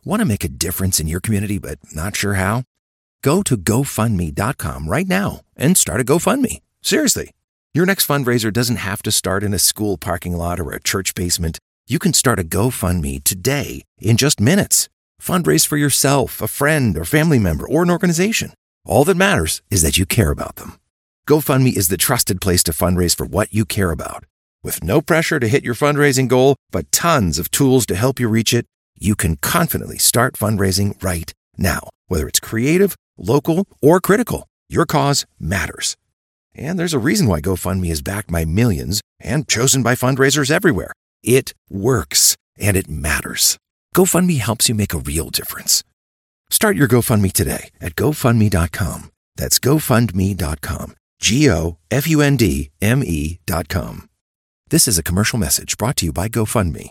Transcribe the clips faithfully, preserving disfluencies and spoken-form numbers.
Want to make a difference in your community but not sure how? Go to go fund me dot com right now and start a GoFundMe. Seriously. Your next fundraiser doesn't have to start in a school parking lot or a church basement. You can start a GoFundMe today in just minutes. Fundraise for yourself, a friend, or family member, or an organization. All that matters is that you care about them. GoFundMe is the trusted place to fundraise for what you care about. With no pressure to hit your fundraising goal, but tons of tools to help you reach it, you can confidently start fundraising right now. Whether it's creative, local, or critical, your cause matters. And there's a reason why GoFundMe is backed by millions and chosen by fundraisers everywhere. It works, and it matters. GoFundMe helps you make a real difference. Start your GoFundMe today at go fund me dot com. That's go fund me dot com. G O F U N D M E dot com. This is a commercial message brought to you by GoFundMe.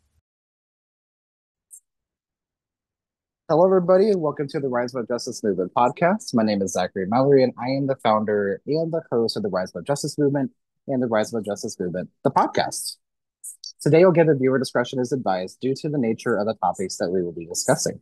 Hello, everybody, and welcome to the Rise Above Justice Movement podcast. My name is Zachary Mallory, and I am the founder and the host of the Rise Above Justice Movement and the Rise Above Justice Movement, the podcast. Today, I'll give a viewer discretion as advised due to the nature of the topics that we will be discussing.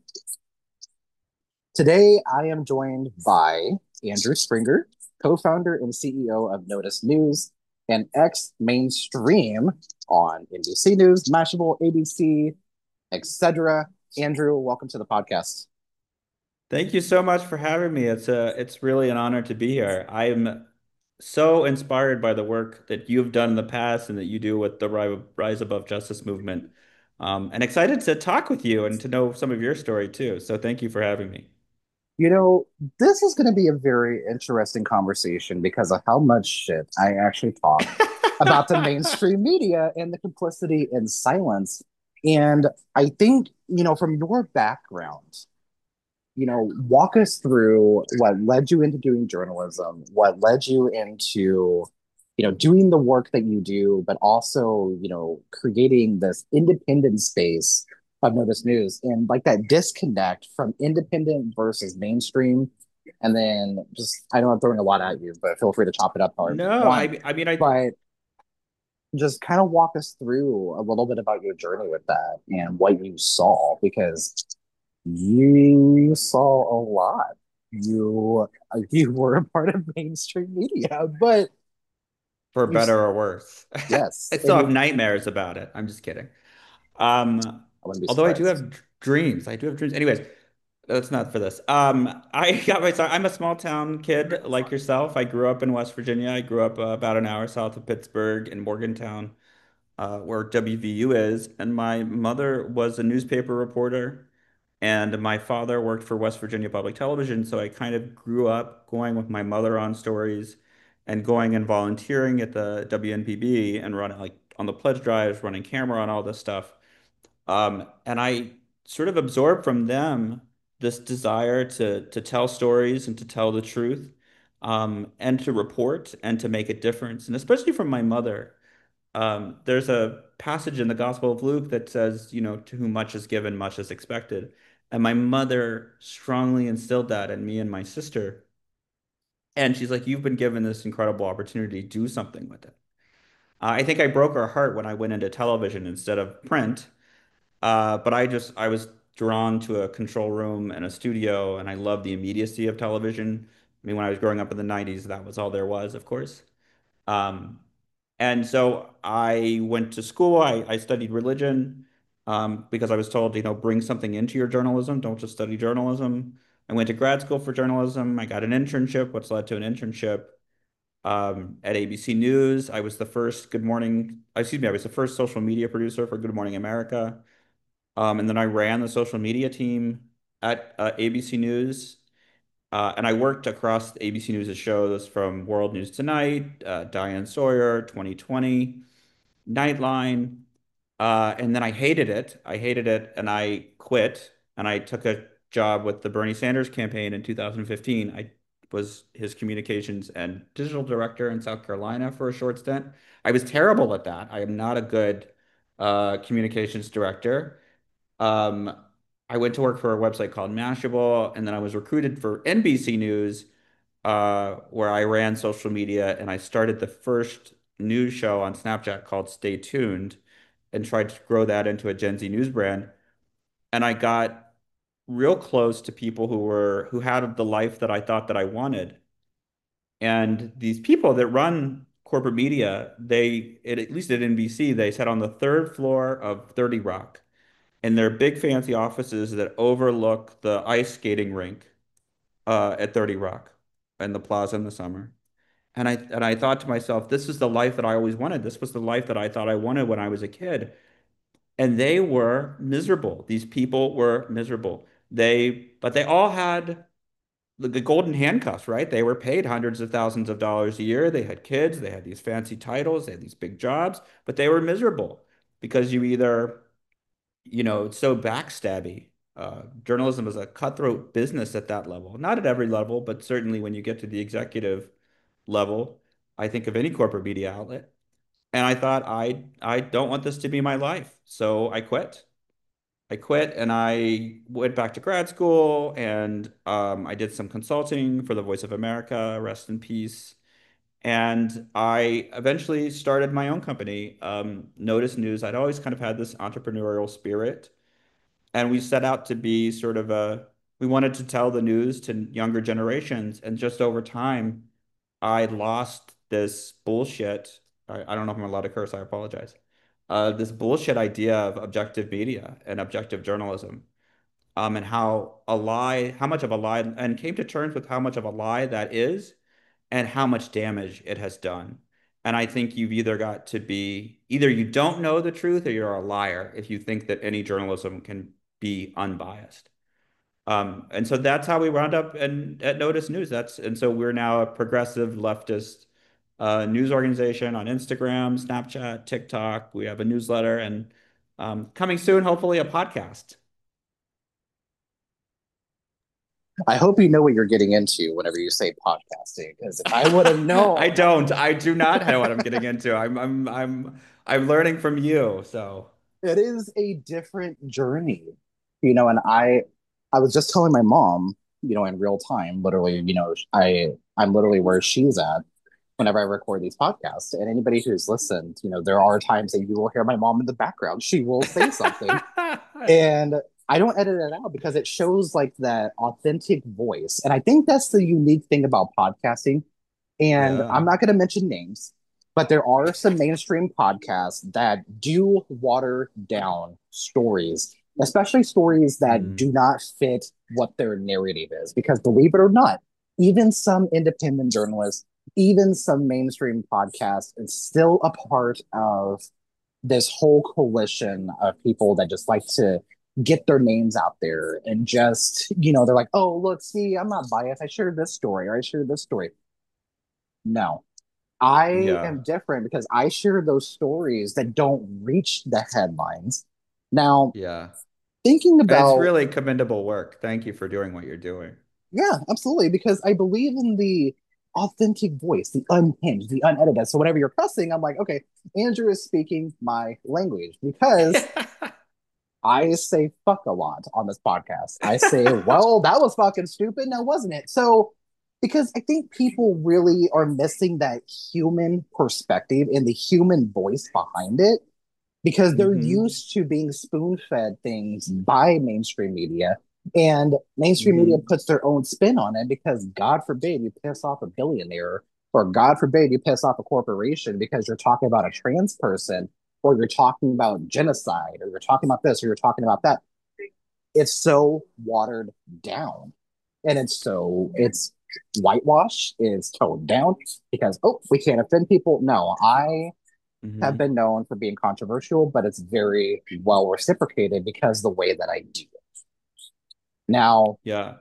Today, I am joined by Andrew Springer, co-founder and C E O of Notice News, and ex-mainstream on N B C News, Mashable, A B C, et cetera. Andrew, welcome to the podcast. Thank you so much for having me. It's a, it's really an honor to be here. I'm so inspired by the work that you've done in the past and that you do with the Ri- Rise Above Justice movement. Um, and excited to talk with you and to know some of your story too. So thank you for having me. You know, this is going to be a very interesting conversation because of how much shit I actually talk about the mainstream media and the complicity and silence. And I think, you know, from your background, you know, walk us through what led you into doing journalism, what led you into, you know, doing the work that you do, but also, you know, creating this independent space of Notice News and like that disconnect from independent versus mainstream. And then just, I know I'm throwing a lot at you, but feel free to chop it up however you No, want. I, I mean, I, But just kind of walk us through a little bit about your journey with that and what you saw because you saw a lot. You you were a part of mainstream media, but for you better or worse. yes, I and still have you nightmares about it. I'm just kidding. Um, I wouldn't be although I do surprised. have d- dreams. I do have dreams. Anyways, that's not for this. Um, I got my start. I'm a small town kid like yourself. I grew up in West Virginia. I grew up uh, about an hour south of Pittsburgh in Morgantown, uh, where W V U is. And my mother was a newspaper reporter, and my father worked for West Virginia Public Television. So I kind of grew up going with my mother on stories and going and volunteering at the W N P B and running like on the pledge drives, running camera on all this stuff. Um, and I sort of absorbed from them this desire to to tell stories and to tell the truth, um, and to report and to make a difference. And especially from my mother, um, there's a passage in the Gospel of Luke that says, you know, to whom much is given, much is expected. And my mother strongly instilled that in me and my sister. And she's like, you've been given this incredible opportunity, do something with it. Uh, I think I broke her heart when I went into television instead of print. Uh, but I just I was drawn to a control room and a studio, and I love the immediacy of television. I mean, when I was growing up in the nineties, that was all there was, of course. Um, and so I went to school. I, I studied religion, um, because I was told, you know, bring something into your journalism. Don't just study journalism. I went to grad school for journalism. I got an internship, which led to an internship, um, at A B C News. I was the first Good Morning, excuse me, I was the first social media producer for Good Morning America. Um, and then I ran the social media team at uh, A B C News. Uh, and I worked across A B C News' shows from World News Tonight, uh, Diane Sawyer, twenty twenty, Nightline. Uh, and then I hated it. I hated it and I quit. And I took a job with the Bernie Sanders campaign in two thousand fifteen. I was his communications and digital director in South Carolina for a short stint. I was terrible at that. I am not a good uh, communications director. Um, I went to work for a website called Mashable, and then I was recruited for N B C News, uh, where I ran social media, and I started the first news show on Snapchat called Stay Tuned, and tried to grow that into a Gen Z news brand. And I got real close to people who were who had the life that I thought that I wanted. And these people that run corporate media, they at at least at N B C, they sat on the third floor of thirty Rock in their big fancy offices that overlook the ice skating rink uh, at thirty Rock and the plaza in the summer. And I and I thought to myself, this is the life that I always wanted. This was the life that I thought I wanted when I was a kid. And they were miserable. These people were miserable. They, but they all had the, the golden handcuffs, right? They were paid hundreds of thousands of dollars a year. They had kids, they had these fancy titles, they had these big jobs, but they were miserable because you either, you know, it's so backstabby. Uh, journalism is a cutthroat business at that level. Not at every level, but certainly when you get to the executive level, I think of any corporate media outlet. And I thought, I I don't want this to be my life. So I quit. I quit and I went back to grad school and um, I did some consulting for the Voice of America, rest in peace. And I eventually started my own company, um, Notice News. I'd always kind of had this entrepreneurial spirit. And we set out to be sort of a, we wanted to tell the news to younger generations. And just over time, I lost this bullshit. I, I don't know if I'm allowed to curse, I apologize. Uh, this bullshit idea of objective media and objective journalism, um, and how a lie, how much of a lie, and came to terms with how much of a lie that is and how much damage it has done. And I think you've either got to be, either you don't know the truth or you're a liar if you think that any journalism can be unbiased. Um, and so that's how we wound up in, at Notice News. That's and so we're now a progressive leftist uh, news organization on Instagram, Snapchat, TikTok. We have a newsletter and um, coming soon, hopefully, a podcast. I hope you know what you're getting into whenever you say podcasting, because if I would have I known, don't. I do not know what I'm getting into. I'm I'm I'm I'm learning from you. So it is a different journey, you know, and I I was just telling my mom, you know, in real time, literally, you know, I I'm literally where she's at whenever I record these podcasts. And anybody who's listened, you know, there are times that you will hear my mom in the background. She will say something. And I don't edit it out because it shows like that authentic voice. And I think that's the unique thing about podcasting. And I'm yeah. not going to mention names, but there are some mainstream podcasts that do water down stories, especially stories that Mm. do not fit what their narrative is. Because believe it or not, even some independent journalists, even some mainstream podcasts, it's still a part of this whole coalition of people that just like to get their names out there and just, you know, they're like, oh, look, see, I'm not biased. I shared this story or I shared this story. No, I am Yeah. different because I share those stories that don't reach the headlines. Now, Yeah. thinking It's about, really commendable work. Thank you for doing what you're doing. yeah, absolutely, because I believe in the authentic voice, the unhinged, the unedited. So whenever you're cussing, I'm like, okay, Andrew is speaking my language because I say fuck a lot on this podcast. I say, well, that was fucking stupid, now wasn't it? So, because I think people really are missing that human perspective and the human voice behind it because they're hmm used to being spoon fed things by mainstream media. And mainstream media hmm puts their own spin on it because, God forbid, you piss off a billionaire or God forbid, you piss off a corporation because you're talking about a trans person or you're talking about genocide or you're talking about this or you're talking about that. It's so watered down and it's so, it's whitewash, it's toned down because, oh, we can't offend people. No, I have hmm been known for being controversial, but it's very well reciprocated because the way that I do it. Now, Yeah.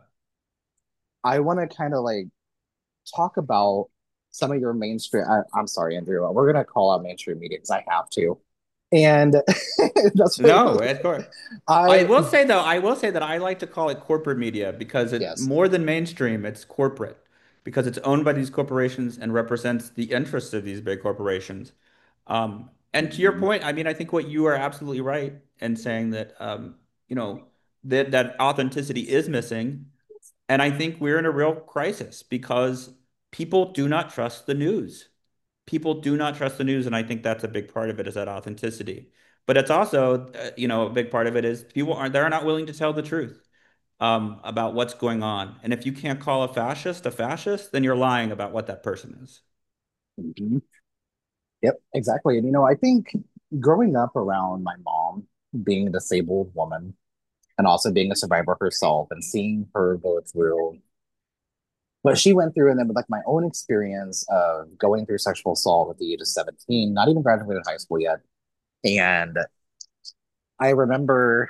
I want to kind of like talk about some of your mainstream. I, I'm sorry, Andrew. We're gonna call out mainstream media because I have to, and that's what No, of course. I I. will say though, I will say that I like to call it corporate media because it Yes. more than mainstream, it's corporate because it's owned by these corporations and represents the interests of these big corporations. Um, and to your Mhm. point, I mean, I think what you are absolutely right in saying that um, you know, that that authenticity is missing. And I think we're in a real crisis because people do not trust the news. People do not trust the news, and I think that's a big part of it is that authenticity. But it's also, uh, you know, a big part of it is people aren't they're not willing to tell the truth. um, about what's going on. And if you can't call a fascist a fascist, then you're lying about what that person is. Mhm. Yep, exactly. And you know, I think growing up around my mom being a disabled woman and also being a survivor herself and seeing her go through what she went through, and then with like my own experience of going through sexual assault at the age of seventeen, not even graduated high school yet. And I remember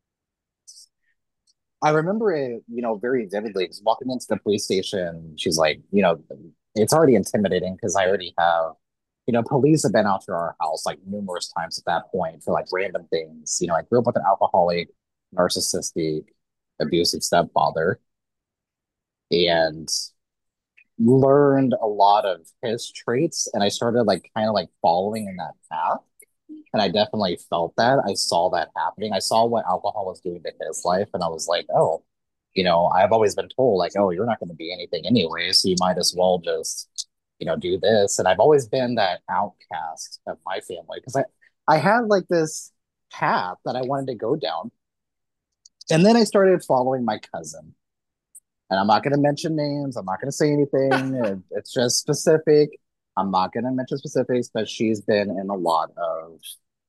I remember it, you know, very vividly because walking into the police station, she's like, you know, it's already intimidating because I already have, you know, police have been out to our house like numerous times at that point for like random things. You know, I grew up with an alcoholic, narcissistic, abusive stepfather and learned a lot of his traits. And I started like kind of like following in that path. And I definitely felt that. I saw that happening. I saw what alcohol was doing to his life, and I was like, oh, you know, I've always been told, like, oh, you're not going to be anything anyway, so you might as well just, you know, do this. And I've always been that outcast of my family because I, I had like this path that I wanted to go down. And then I started following my cousin. And I'm not going to mention names. I'm not going to say anything. It- It's just specific. I'm not going to mention specifics, but she's been in a lot of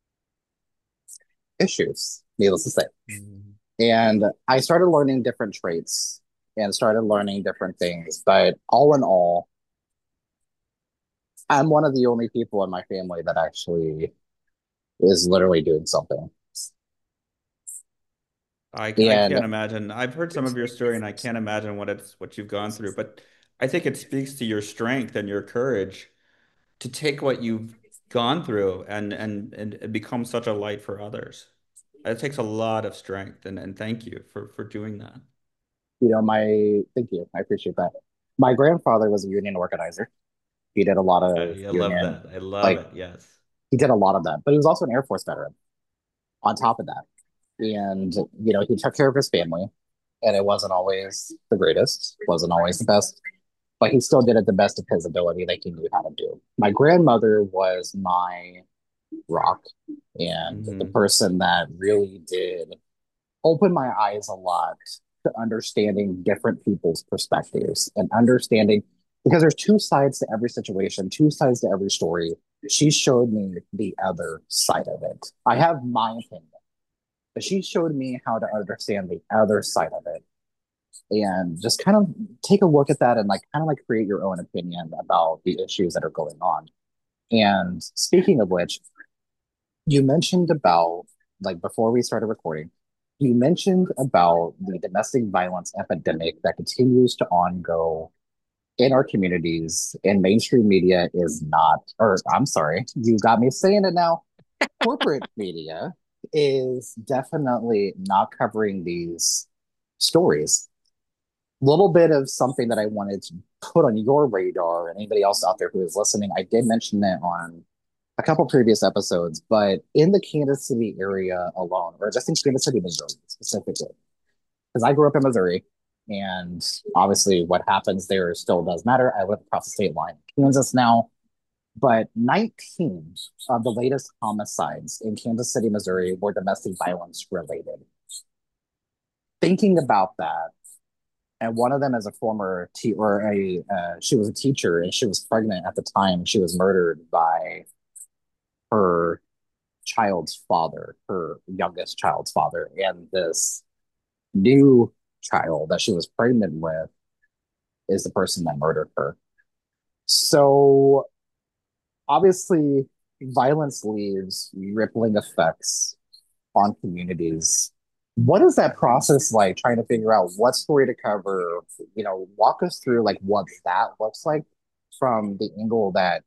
issues, needless to say. Mm. And I started learning different traits and started learning different things. But all in all, I'm one of the only people in my family that actually is literally doing something. I, I And can't imagine. I've heard some of your story and I can't imagine what it's what you've gone through, but I think it speaks to your strength and your courage to take what you've gone through and and and become such a light for others. It takes a lot of strength and, and thank you for for doing that. you know, my thank you, I appreciate that. My grandfather was a union organizer. He did a lot of I, I love union, that. I love like it. Yes. he did a lot of that. But he was also an Air Force veteran on top of that. And you know, he took care of his family, and it wasn't always the greatest, wasn't always the best, but he still did it the best of his ability that he knew how to do. My grandmother was my rock and the Hmm. person that really did open my eyes a lot to understanding different people's perspectives and understanding because there's two sides to every situation, two sides to every story. She showed me the other side of it. I have my opinion, but she showed me how to understand the other side of it and just kind of take a look at that and like kind of like create your own opinion about the issues that are going on. And speaking of which, you mentioned about like before we started recording, you mentioned about the domestic violence epidemic that continues to ongo in our communities and mainstream media is not, or I'm sorry, you got me saying it now. Corporate media is definitely not covering these stories. Little bit of something that I wanted to put on your radar and anybody else out there who is listening. I did mention it on a couple previous episodes, but in the Kansas City area alone, or just in Kansas City, Missouri specifically, because I grew up in Missouri, and obviously what happens there still does matter. I live across the state line, Kansas now, but nineteen of the latest homicides in Kansas City, Missouri were domestic violence related. Thinking about that, and one of them is a former te- or a uh, she was a teacher and she was pregnant at the time she was murdered by her child's father, her youngest child's father, and this new child that she was pregnant with is the person that murdered her. So obviously, violence leaves rippling effects on communities. What is that process like trying to figure out what story to cover? You know, walk us through like what that looks like from the angle that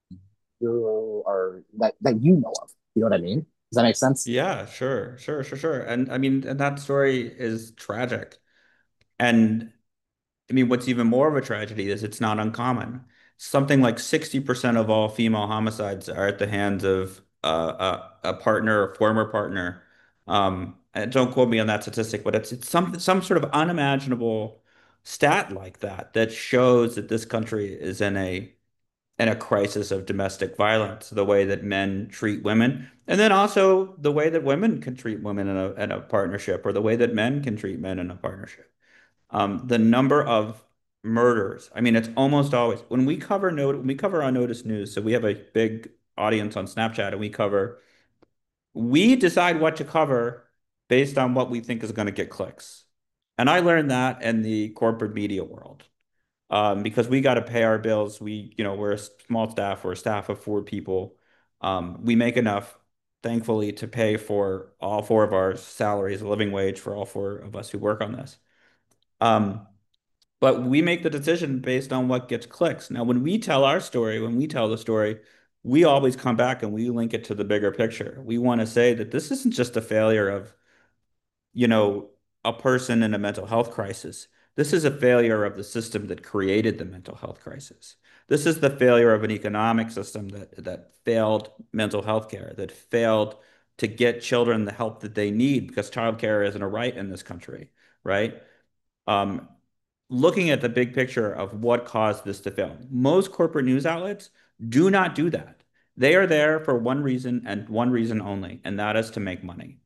you are that that you know of. You know what I mean? Does that make sense? Yeah, sure, sure, sure, sure. And I mean, and that story is tragic. And I mean, what's even more of a tragedy is it's not uncommon. Something like sixty percent of all female homicides are at the hands of uh, a, a partner, a former partner. Um, and don't quote me on that statistic, but it's it's some some sort of unimaginable stat like that that shows that this country is in a and a crisis of domestic violence, the way that men treat women, and then also the way that women can treat women in a, in a partnership, or the way that men can treat men in a partnership. Um, the number of murders, I mean, it's almost always when we cover note when we cover on Notice News, so we have a big audience on Snapchat and we cover we decide what to cover based on what we think is going to get clicks. And I learned that in the corporate media world. Um, because we got to pay our bills. We, you know, we're a small staff, we're a staff of four people. Um, we make enough, thankfully, to pay for all four of our salaries, a living wage for all four of us who work on this. Um, but we make the decision based on what gets clicks. Now, when we tell our story, when we tell the story, we always come back and we link it to the bigger picture. We want to say that this isn't just a failure of, you know, a person in a mental health crisis. This is a failure of the system that created the mental health crisis. This is the failure of an economic system that that failed mental health care, that failed to get children the help that they need because childcare isn't a right in this country, right? Um, Looking at the big picture of what caused this to fail. Most corporate news outlets do not do that. They are there for one reason and one reason only, and that is to make money.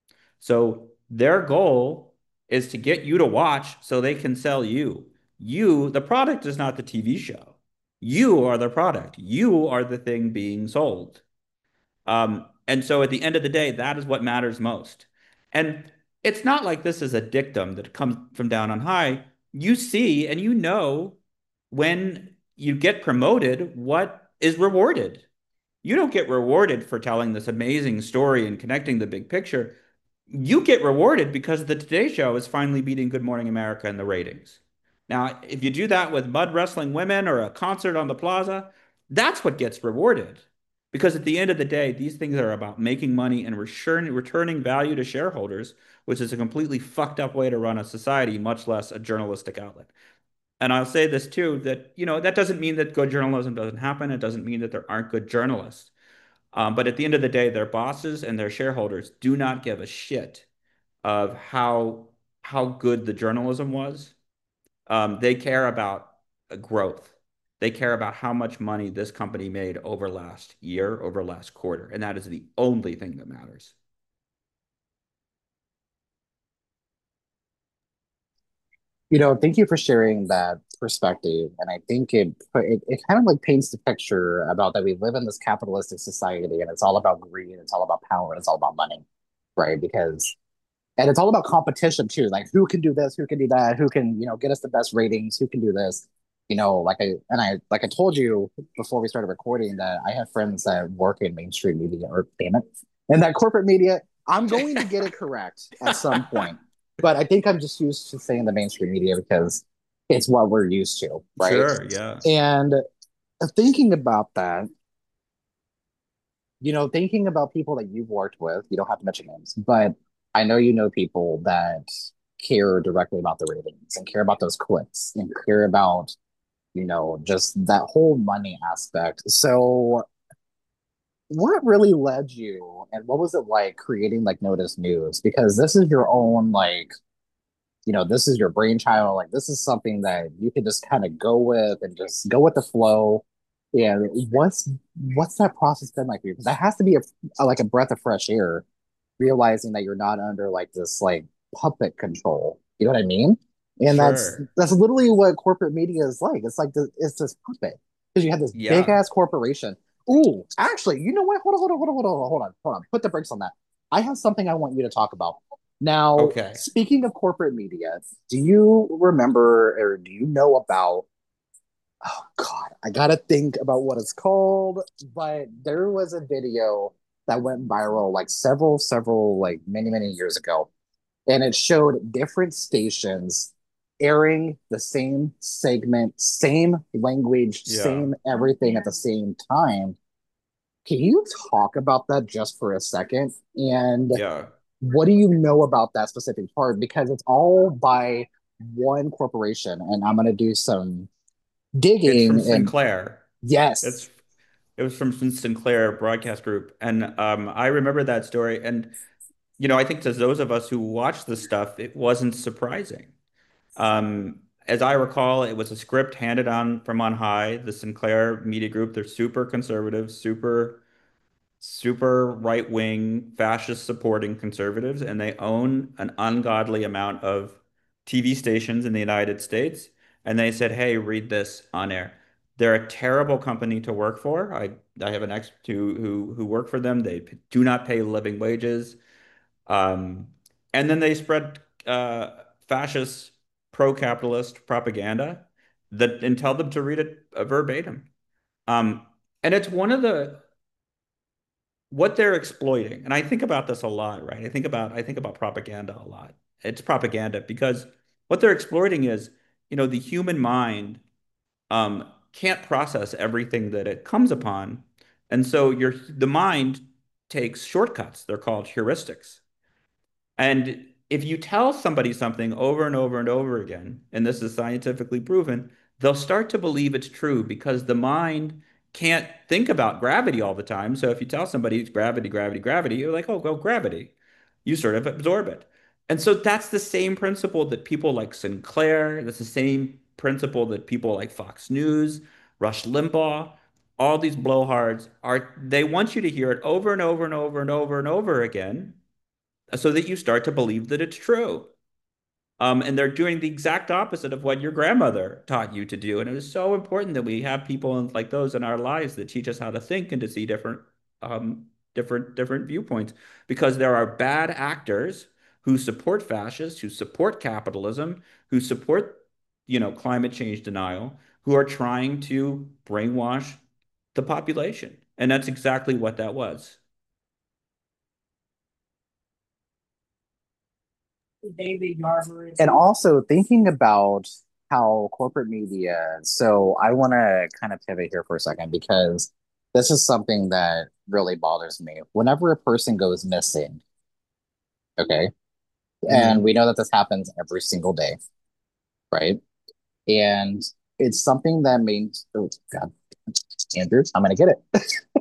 So their goal is to get you to watch so they can sell you. You, the product is not the T V show. You are the product. You are the thing being sold. Um, and so at the end of the day, that is what matters most. And it's not like this is a dictum that comes from down on high. You see and you know when you get promoted, what is rewarded. You don't get rewarded for telling this amazing story and connecting the big picture. You get rewarded because the Today Show is finally beating Good Morning America in the ratings. Now, if you do that with mud wrestling women or a concert on the plaza, that's what gets rewarded. Because at the end of the day, these things are about making money and return, returning value to shareholders, which is a completely fucked up way to run a society, much less a journalistic outlet. And I'll say this too, that, you know, that doesn't mean that good journalism doesn't happen. It doesn't mean that there aren't good journalists. Um, but at the end of the day, their bosses and their shareholders do not give a shit of how how good the journalism was. Um, they care about uh, growth. They care about how much money this company made over last year, over last quarter, and that is the only thing that matters. You know, thank you for sharing that perspective. And I think it it, it kind of like paints the picture about that we live in this capitalistic society and it's all about greed, it's all about power, and it's all about money, right? Because and it's all about competition too. Like who can do this, who can do that, who can, you know, get us the best ratings, who can do this. You know, like I and I like I told you before we started recording that I have friends that work in mainstream media or damn it. And that corporate media, I'm going to get it correct at some point. But I think I'm just used to saying the mainstream media because it's what we're used to, right? Sure, yeah. And thinking about that, you know, thinking about people that you've worked with, you don't have to mention names, but I know you know people that care directly about the ratings and care about those clicks and care about, you know, just that whole money aspect. So, what really led you and what was it like creating like Notice News? Because this is your own, like, you know, this is your brainchild. Like, this is something that you can just kind of go with and just go with the flow. And what's what's that process been like for you? Because that has to be a, a like a breath of fresh air, realizing that you're not under like this like puppet control. You know what I mean? And that's Sure. that's literally what corporate media is like. It's like the, it's this puppet because you have this big Yeah. ass corporation. Ooh, actually, you know what? Hold on, hold on, hold on, hold on, hold on, hold on. Put the brakes on that. I have something I want you to talk about. Now, Okay. speaking of corporate media, do you remember or do you know about oh God, I gotta think about what it's called, but there was a video that went viral like several, several, like many, many years ago, and it showed different stations airing the same segment, same language, Yeah. same everything at the same time. Can you talk about that just for a second? And Yeah. what do you know about that specific part? Because it's all by one corporation, and I'm gonna do some It's from digging and Sinclair. It's yes. it was from Sinclair Broadcast Group. And um, I remember that story. And, you know, I think to those of us who watched the stuff, it wasn't surprising. Um, as I recall, it was a script handed on from on high. The Sinclair Media Group, they're super conservative, super super right-wing, fascist supporting conservatives, and they own an ungodly amount of T V stations in the United States. And they said, "Hey, read this on air." They're a terrible company to work for. I I have an ex who who who work for them. They do not pay living wages. Um, and then they spread uh, fascist, pro-capitalist propaganda that and tell them to read it uh, verbatim. Um, and it's one of the what they're exploiting, and I think about this a lot, right? I think about I think about propaganda a lot. It's propaganda because what they're exploiting is, you know, the human mind um, can't process everything that it comes upon, and so your the mind takes shortcuts. They're called heuristics. And if you tell somebody something over and over and over again, and this is scientifically proven, they'll start to believe it's true because the mind can't think about gravity all the time. So if you tell somebody it's gravity, gravity, gravity, you're like, oh, go gravity. You sort of absorb it. And so that's the same principle that people like Sinclair, that's the same principle that people like Fox News, Rush Limbaugh, all these blowhards are, they want you to hear it over and over and over and over and over again so that you start to believe that it's true. Um, and they're doing the exact opposite of what your grandmother taught you to do. And it is so important that we have people in, like those in our lives that teach us how to think and to see different, um, different, different viewpoints. Because there are bad actors who support fascists, who support capitalism, who support, you know, climate change denial, who are trying to brainwash the population. And that's exactly what that was. And also thinking about how corporate media, so I want to kind of pivot here for a second because this is something that really bothers me. Whenever a person goes missing, okay, and Mhm. we know that this happens every single day, right? And it's something that means, oh God, Andrew, I'm gonna get it.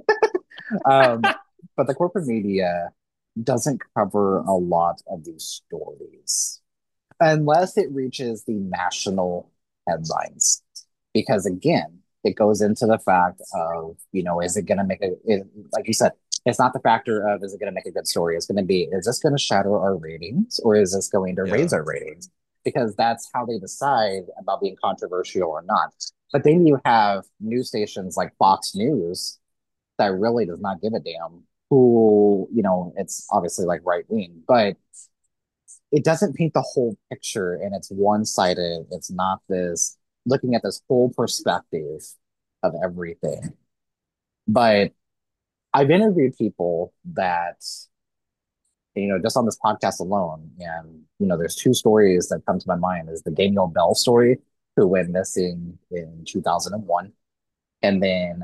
Um, but the corporate media doesn't cover a lot of these stories unless it reaches the national headlines. Because again, it goes into the fact of, you know, is it going to make a, it, like you said, it's not the factor of is it going to make a good story? It's going to be, is this going to shadow our ratings or is this going to raise Yeah. our ratings? Because that's how they decide about being controversial or not. But then you have news stations like Fox News that really does not give a damn who, you know, it's obviously like right wing, but it doesn't paint the whole picture and it's one-sided. It's not this looking at this whole perspective of everything. But I've interviewed people that, you know, just on this podcast alone, and you know, there's two stories that come to my mind is the Daniel Bell story, who went missing in two thousand one, and then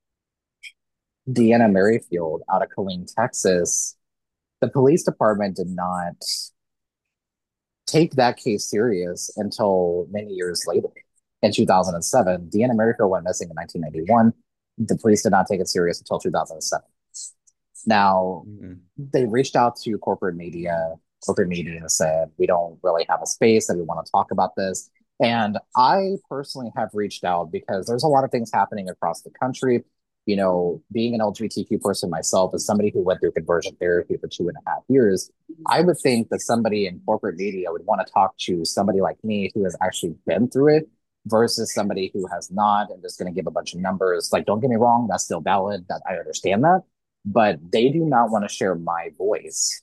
Deanna Merrifield out of Killeen, Texas. The police department did not take that case serious until many years later. In two thousand seven, Deanna Merrifield went missing in nineteen ninety-one. The police did not take it serious until two thousand seven. Now, Mhm. they reached out to corporate media. Corporate media said, we don't really have a space that we want to talk about this. And I personally have reached out because there's a lot of things happening across the country. You know, being an L G B T Q person myself, as somebody who went through conversion therapy for two and a half years, I would think that somebody in corporate media would want to talk to somebody like me who has actually been through it versus somebody who has not and just going to give a bunch of numbers. Like, don't get me wrong, that's still valid. That I understand that, but they do not want to share my voice.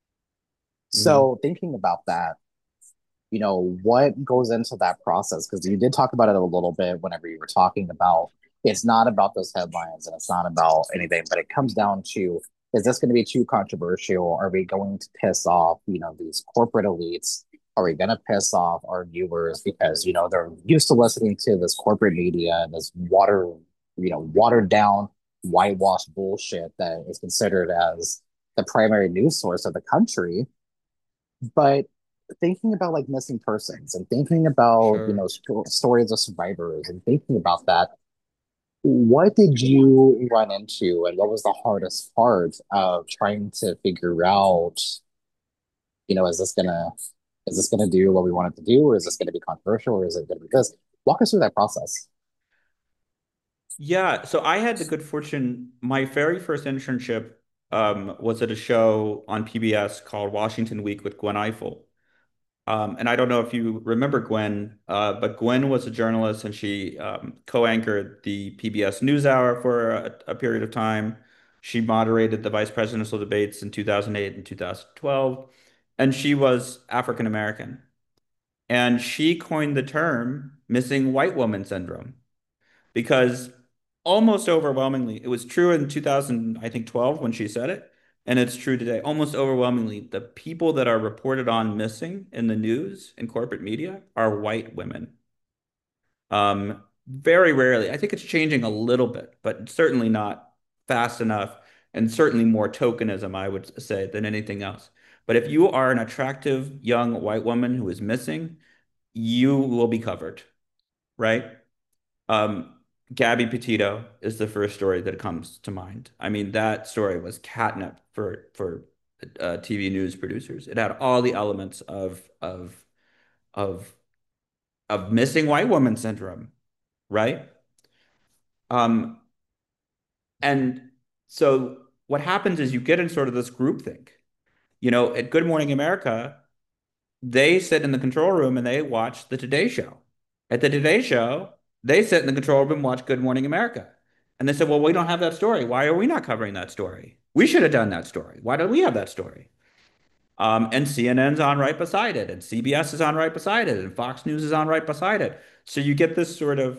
Mhm. So thinking about that, you know, what goes into that process? Because you did talk about it a little bit whenever you were talking about it's not about those headlines and it's not about anything, but it comes down to is this going to be too controversial? Are we going to piss off, you know, these corporate elites? Are we going to piss off our viewers because, you know, they're used to listening to this corporate media, this water, you know, watered down, whitewashed bullshit that is considered as the primary news source of the country? But thinking about like missing persons and thinking about, you know, Sure. sto- stories of survivors and thinking about that, what did you run into and what was the hardest part of trying to figure out, you know, is this gonna Is this going to do what we want it to do, or is this going to be controversial, or is it going to be this? Walk us through that process. Yeah, so I had the good fortune, my very first internship um, was at a show on P B S called Washington Week with Gwen Ifill. Um, and I don't know if you remember Gwen, uh, but Gwen was a journalist and she um, co-anchored the P B S NewsHour for a, a period of time. She moderated the vice presidential debates in two thousand eight and two thousand twelve, and she was African American. And she coined the term missing white woman syndrome because almost overwhelmingly, it was true in two thousand, I think twelve when she said it, and it's true today. Almost overwhelmingly, the people that are reported on missing in the news and corporate media are white women. Um, very rarely. I think it's changing a little bit, but certainly not fast enough, and certainly more tokenism, I would say, than anything else. But if you are an attractive young white woman who is missing, you will be covered, right? Um, Gabby Petito is the first story that comes to mind. I mean, that story was catnip for for uh, T V news producers. It had all the elements of of of of missing white woman syndrome, right? Um, and so what happens is you get in sort of this groupthink. You know, at Good Morning America, they sit in the control room and they watch the Today Show. At the Today Show, they sit in the control room and watch Good Morning America. And they said, well, we don't have that story. Why are we not covering that story? We should have done that story. Why don't we have that story? Um, and C N N's on right beside it, and C B S is on right beside it, and Fox News is on right beside it. So you get this sort of,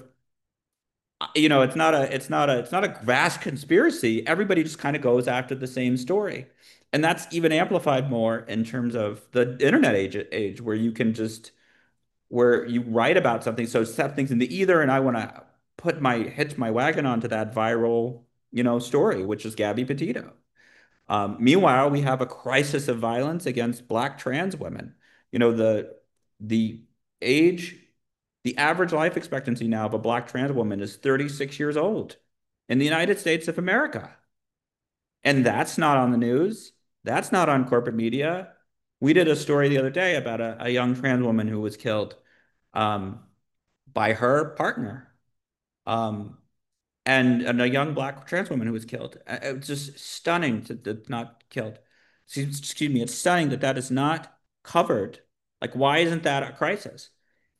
you know, it's not a, it's not a, it's not a vast conspiracy. Everybody just kind of goes after the same story. And that's even amplified more in terms of the internet age, age where you can just where you write about something, so set things in the ether, and I want to put my hitch my wagon onto that viral, you know, story, which is Gabby Petito. Um, meanwhile, we have a crisis of violence against Black trans women. You know, the the age, the average life expectancy now of a Black trans woman is thirty-six years old in the United States of America. And that's not on the news. That's not on corporate media. We did a story the other day about a, a young trans woman who was killed um, by her partner, um, and, and a young Black trans woman who was killed. Uh, It was just stunning to, to not killed. Excuse excuse me. It's stunning that that is not covered. Like, why isn't that a crisis?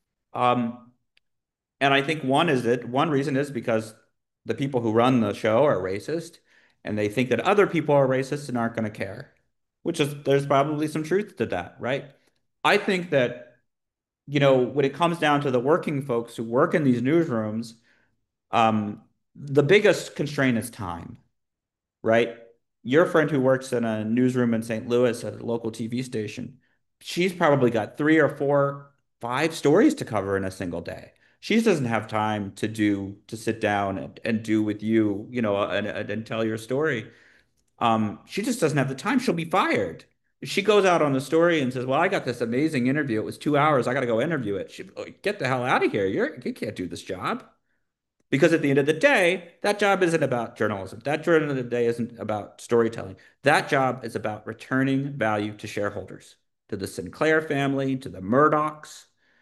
Um, and I think one is that one reason is because the people who run the show are racist, and they think that other people are racist and aren't going to care, which is there's probably some truth to that, right? I think that, you know, when it comes down to the working folks who work in these newsrooms, um, the biggest constraint is time, right? Your friend who works in a newsroom in Saint Louis at a local T V station, she's probably got three or four, five stories to cover in a single day. She doesn't have time to do to sit down and, and do with you, you know, and, and tell your story. Um, she just doesn't have the time. She'll be fired. If she goes out on the story and says, "Well, I got this amazing interview. It was two hours. I got to go interview it." She, "Oh, get the hell out of here. You're you can't do this job." Because at the end of the day, that job isn't about journalism. That job of the day isn't about storytelling. That job is about returning value to shareholders, to the Sinclair family, to the Murdochs.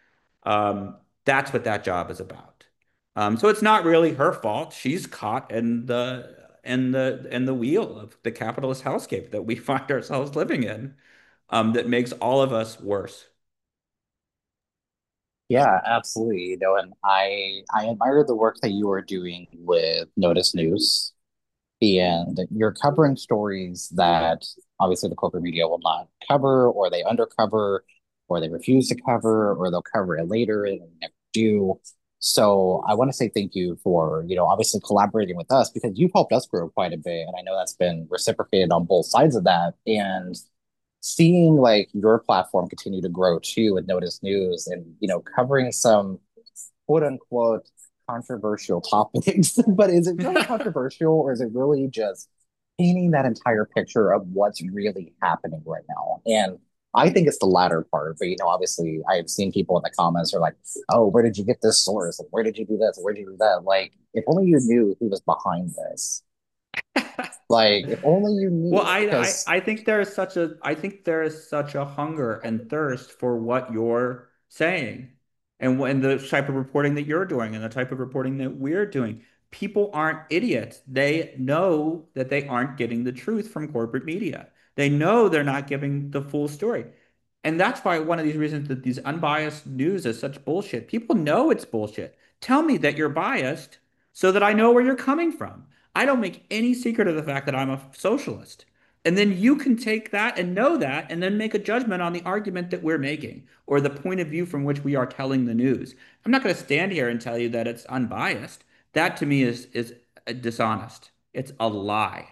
Um, that's what that job is about. Um, so it's not really her fault. She's caught in the in the in the wheel of the capitalist hellscape that we find ourselves living in, um, that makes all of us worse. Yeah, absolutely. You know, and I I admire the work that you are doing with Notice News, and you're covering stories that obviously the corporate media will not cover, or they undercover, or they refuse to cover, or they'll cover it later and they never do. So I want to say thank you for, you know, obviously collaborating with us because you've helped us grow quite a bit. And I know that's been reciprocated on both sides of that. And seeing like your platform continue to grow too with Notice News and, you know, covering some quote unquote controversial topics, but is it really controversial or is it really just painting that entire picture of what's really happening right now? And I think it's the latter part, but you know, obviously I have seen people in the comments are like, oh, where did you get this source? And where did you do this? And where did you do that? Like, if only you knew who was behind this. Like, if only you Well, knew, I, I because I think there is such a I think there is such a hunger and thirst for what you're saying and when the type of reporting that you're doing and the type of reporting that we're doing. People aren't idiots. They know that they aren't getting the truth from corporate media. They know they're not giving the full story. And that's why one of these reasons that these unbiased news is such bullshit. People know it's bullshit. Tell me that you're biased so that I know where you're coming from. I don't make any secret of the fact that I'm a socialist. And then you can take that and know that and then make a judgment on the argument that we're making or the point of view from which we are telling the news. I'm not going to stand here and tell you that it's unbiased. That to me is is dishonest. It's a lie.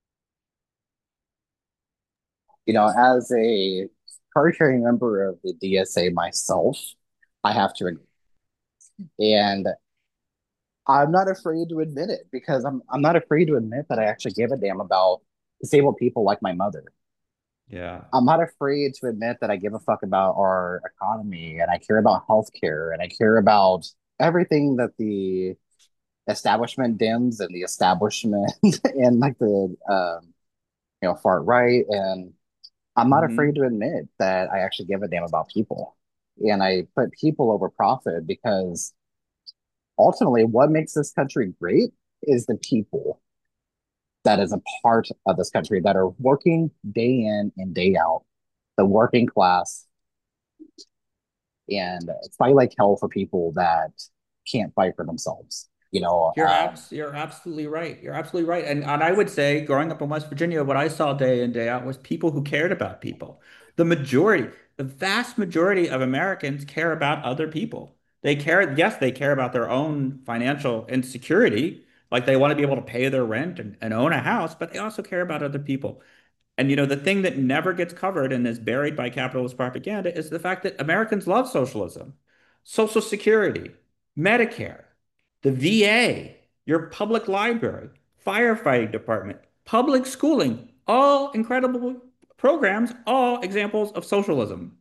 you know, as a card carrying member of the D S A myself, I have to agree. And I'm not afraid to admit it because I'm I'm not afraid to admit that I actually give a damn about disabled people like my mother. Yeah. I'm not afraid to admit that I give a fuck about our economy and I care about healthcare and I care about everything that the establishment dims and the establishment and like the um, you know, far right. And I'm not afraid Hmm. to admit that I actually give a damn about people. And I put people over profit because ultimately what makes this country great is the people that is a part of this country that are working day in and day out, the working class, and fight like hell for people that can't fight for themselves. You know, You're um, abs you're absolutely right. You're absolutely right. And and I would say growing up in West Virginia, what I saw day in, day out was people who cared about people. The majority, the vast majority of Americans care about other people. They care, yes, they care about their own financial insecurity, like they want to be able to pay their rent and, and own a house, but they also care about other people. And you know, the thing that never gets covered and is buried by capitalist propaganda is the fact that Americans love socialism, Social Security, Medicare, the V A, your public library, firefighting department, public schooling, all incredible programs, all examples of socialism.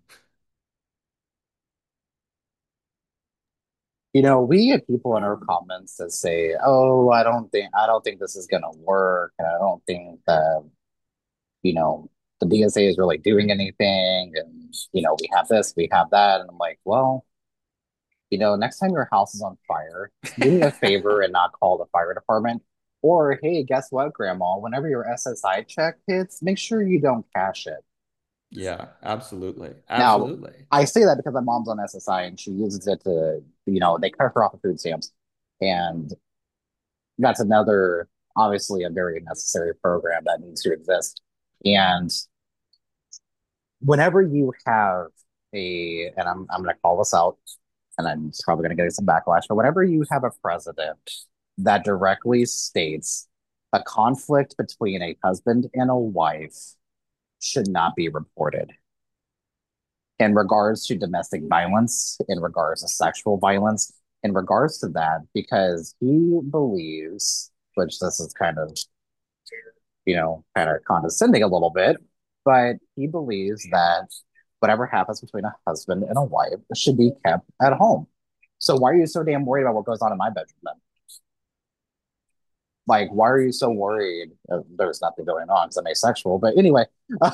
you know, we get people in our comments that say, "Oh, I don't think I don't think this is gonna work, and I don't think that you know the D S A is really doing anything, and you know we have this, we have that," and I'm like, well, you know, next time your house is on fire, do me a favor and not call the fire department. Or, hey, guess what, Grandma? Whenever your S S I check hits, make sure you don't cash it. Yeah, absolutely. Now, Absolutely. I say that because my mom's on S S I and she uses it to, you know, they cut her off of food stamps. And that's another, obviously, a very necessary program that needs to exist. And whenever you have a, and I'm, I'm going to call this out, and I'm probably going to get some backlash, but whenever you have a president that directly states a conflict between a husband and a wife should not be reported in regards to domestic violence, in regards to sexual violence, in regards to that, because he believes, which this is kind of, you know, kind of condescending a little bit, but he believes that whatever happens between a husband and a wife should be kept at home. So why are you so damn worried about what goes on in my bedroom then? Like, why are you so worried? Uh, there's nothing going on because I'm asexual, but anyway, uh,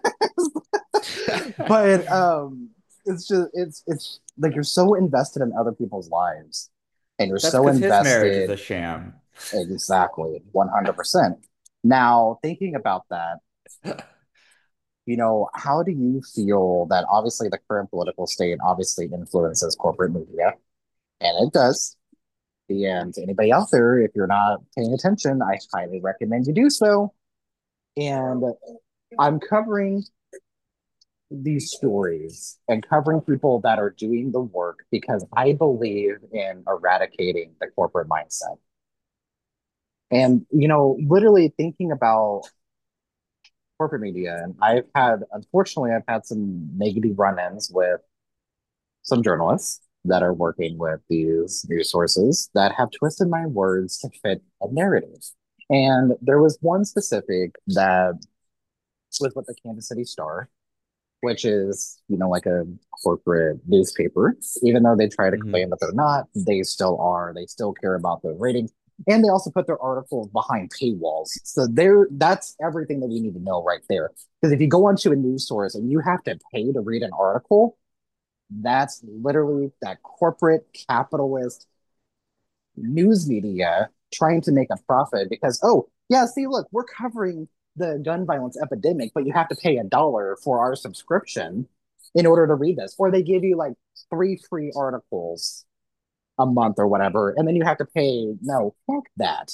but um, it's just it's it's like you're so invested in other people's lives, and you're That's so because his marriage is invested a sham. exactly one hundred percent. Now, thinking about that, you know, how do you feel that obviously the current political state obviously influences corporate media, and it does. And anybody out there, if you're not paying attention, I highly recommend you do so. And I'm covering these stories and covering people that are doing the work because I believe in eradicating the corporate mindset. And, you know, literally thinking about corporate media, and I've had, unfortunately, I've had some negative run ins with some journalists that are working with these news sources that have twisted my words to fit a narrative. And there was one specific that was with the Kansas City Star, which is, you know, like a corporate newspaper. Even though they try to claim Mhm. that they're not, they still are. They still care about the ratings. And they also put their articles behind paywalls. So there, that's everything that you need to know right there. Because if you go onto a news source and you have to pay to read an article, that's literally that corporate capitalist news media trying to make a profit because, oh, yeah, see, look, we're covering the gun violence epidemic, but you have to pay a dollar for our subscription in order to read this. Or they give you like three free articles a month or whatever, and then you have to pay. No, fuck that.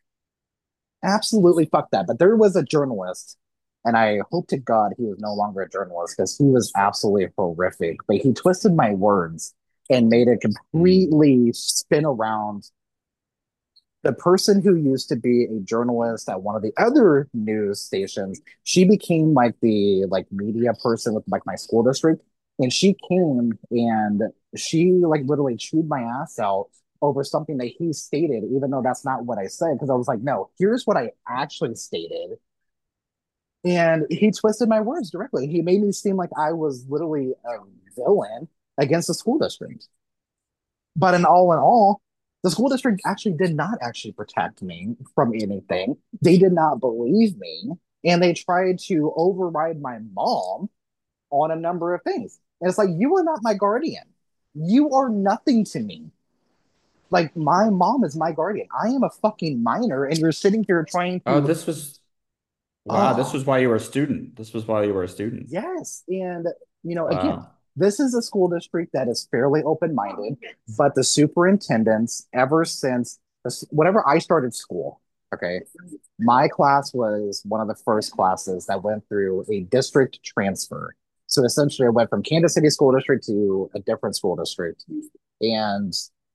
Absolutely fuck that. But there was a journalist, and I hope to God he was no longer a journalist because he was absolutely horrific. But he twisted my words and made it Mm. completely spin around. The person who used to be a journalist at one of the other news stations, she became like the like media person with like my school district, and she came and she like literally chewed my ass out over something that he stated, even though that's not what I said. Because I was like, no, here's what I actually stated, and he twisted my words directly. He made me seem like I was literally a villain against the school district. But in all in all, the school district actually did not actually protect me from anything. They did not believe me, and they tried to override my mom on a number of things. And it's like, you are not my guardian. You are nothing to me. Like, my mom is my guardian. I am a fucking minor, and you're sitting here trying Oh, to, this was wow. This oh, was why you were a student. This was why you were a student. yes. And, you know, again, Wow. this is a school district that is fairly open minded, but the superintendents, ever since whenever I started school, okay, my class was one of the first classes that went through a district transfer. So essentially, I went from Kansas City School District to a different school district. And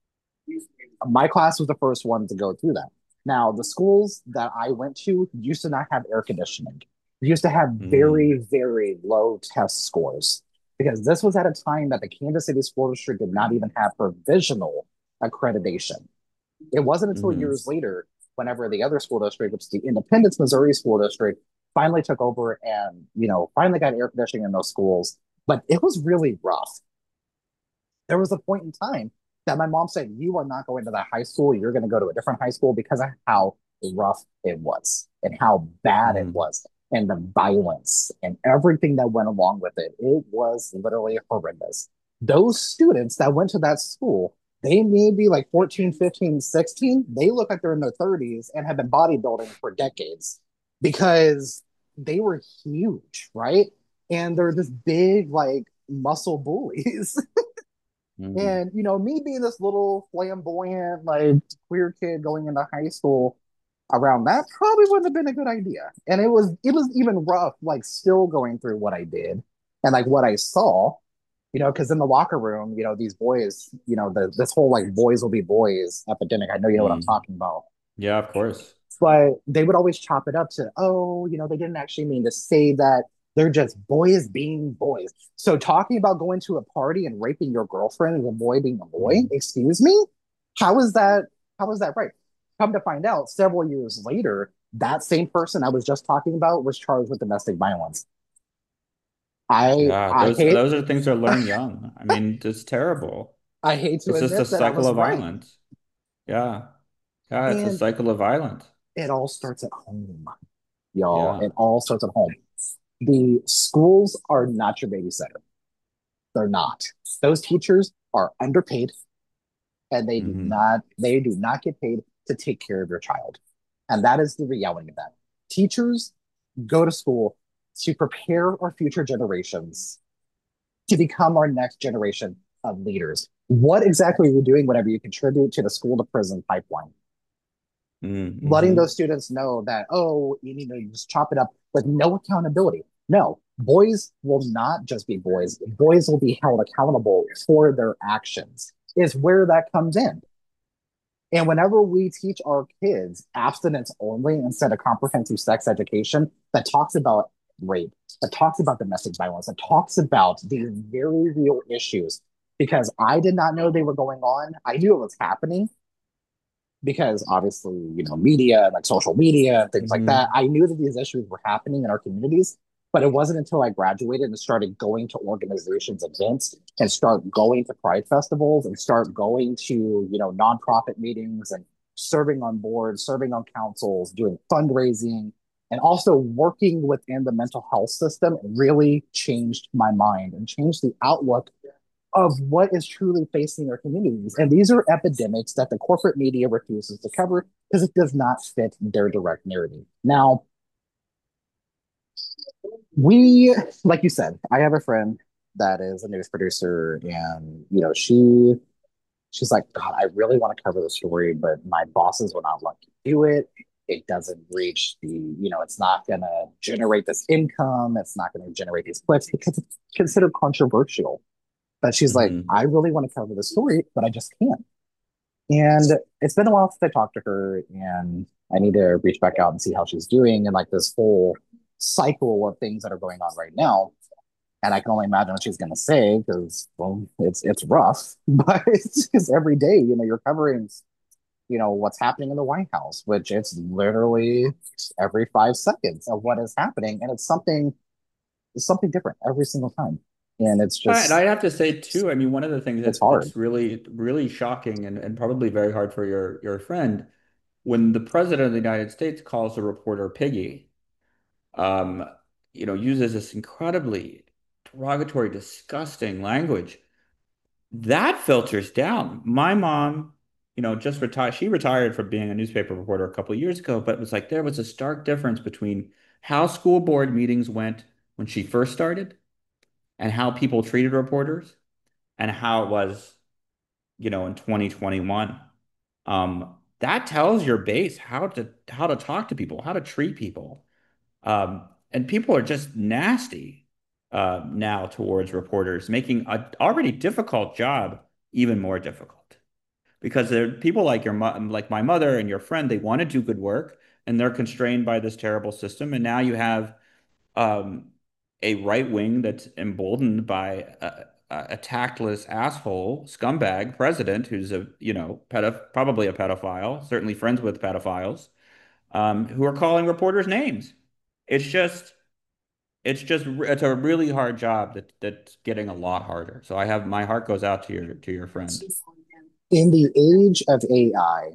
my class was the first one to go through that. Now, the schools that I went to used to not have air conditioning. They used to have Mm. very, very low test scores because this was at a time that the Kansas City School District did not even have provisional accreditation. It wasn't until Hmm. years later, whenever the other school district, which is the Independence, Missouri School District, finally took over and, you know, finally got air conditioning in those schools. But it was really rough. There was a point in time that my mom said, you are not going to that high school. You're going to go to a different high school because of how rough it was and how bad it Mm. was and the violence and everything that went along with it. It was literally horrendous. Those students that went to that school, they may be like fourteen, fifteen, sixteen. They look like they're in their thirties and have been bodybuilding for decades because they were huge, right? And they're this big, like, muscle bullies. Mm. And, you know, me being this little flamboyant, like, queer kid going into high school around that probably wouldn't have been a good idea. And it was, it was even rough, like, still going through what I did and, like, what I saw, you know, because in the locker room, you know, these boys, you know, the, this whole, like, boys will be boys epidemic. I know you know what I'm Mm. talking about. Yeah, of course. But they would always chop it up to, oh, you know, they didn't actually mean to say that. They're just boys being boys. So talking about going to a party and raping your girlfriend and a boy being a boy, Mm. excuse me? How is that how is that right? Come to find out, several years later, that same person I was just talking about was charged with domestic violence. I Yeah, I those hate those are things that are learned young. I mean, it's terrible. I hate to It's just a admit that I cycle was of right. violence. Yeah. Yeah, it's a And cycle of violence. it all starts at home, y'all. Yeah. It all starts at home. The schools are not your babysitter. They're not. Those teachers are underpaid and they do Hmm. not they do not get paid to take care of your child. And that is the reality of that. Teachers go to school to prepare our future generations to become our next generation of leaders. What exactly are you doing whenever you contribute to the school to prison pipeline? Letting Mm-hmm. those students know that, oh, you need to just chop it up with no accountability. No, boys will not just be boys. Boys will be held accountable for their actions, is where that comes in. And whenever we teach our kids abstinence only instead of comprehensive sex education that talks about rape, that talks about domestic violence, that talks about these very real issues, because I did not know they were going on. I knew it was happening, because obviously, you know, media, like social media, things like that. Hmm. I knew that these issues were happening in our communities, but it wasn't until I graduated and started going to organizations, events, and start going to pride festivals and start going to, you know, nonprofit meetings and serving on boards, serving on councils, doing fundraising, and also working within the mental health system really changed my mind and changed the outlook of what is truly facing our communities. And these are epidemics that the corporate media refuses to cover because it does not fit their direct narrative. Now, we, like you said, I have a friend that is a news producer, and you know, she she's like, God, I really want to cover the story, but my bosses will not let me do it. It doesn't reach the, you know, it's not going to generate this income. It's not going to generate these clicks because it's considered controversial. But she's like, Hmm. I really want to cover the story, but I just can't. And it's been a while since I talked to her, and I need to reach back out and see how she's doing and like this whole cycle of things that are going on right now. And I can only imagine what she's going to say because, well, it's it's rough, but it's because every day, you know, you're covering, you know, what's happening in the White House, which it's literally every five seconds of what is happening, and it's something it's something different every single time, and it's And I just have to say too, I mean, one of the things it's that hard. that's really, really shocking and, and probably very hard for your your friend when the president of the United States calls a reporter piggy, um, you know, uses this incredibly derogatory, disgusting language. That filters down. My mom, you know, just retired. She retired from being a newspaper reporter a couple of years ago, but it was like there was a stark difference between how school board meetings went when she first started and how people treated reporters and how it was, you know, in twenty twenty-one. Um, that tells your base how to how to talk to people, how to treat people. Um, and people are just nasty uh, now towards reporters, making a already difficult job even more difficult. Because there are people like your mo like my mother and your friend, they want to do good work and they're constrained by this terrible system. And now you have um, a right wing that's emboldened by a, a tactless asshole scumbag president who's a, you know, pedo probably a pedophile, certainly friends with pedophiles, um, who are calling reporters names. It's just, it's just, it's a really hard job that that's getting a lot harder. So I have my heart goes out to your to your friend. In the age of A I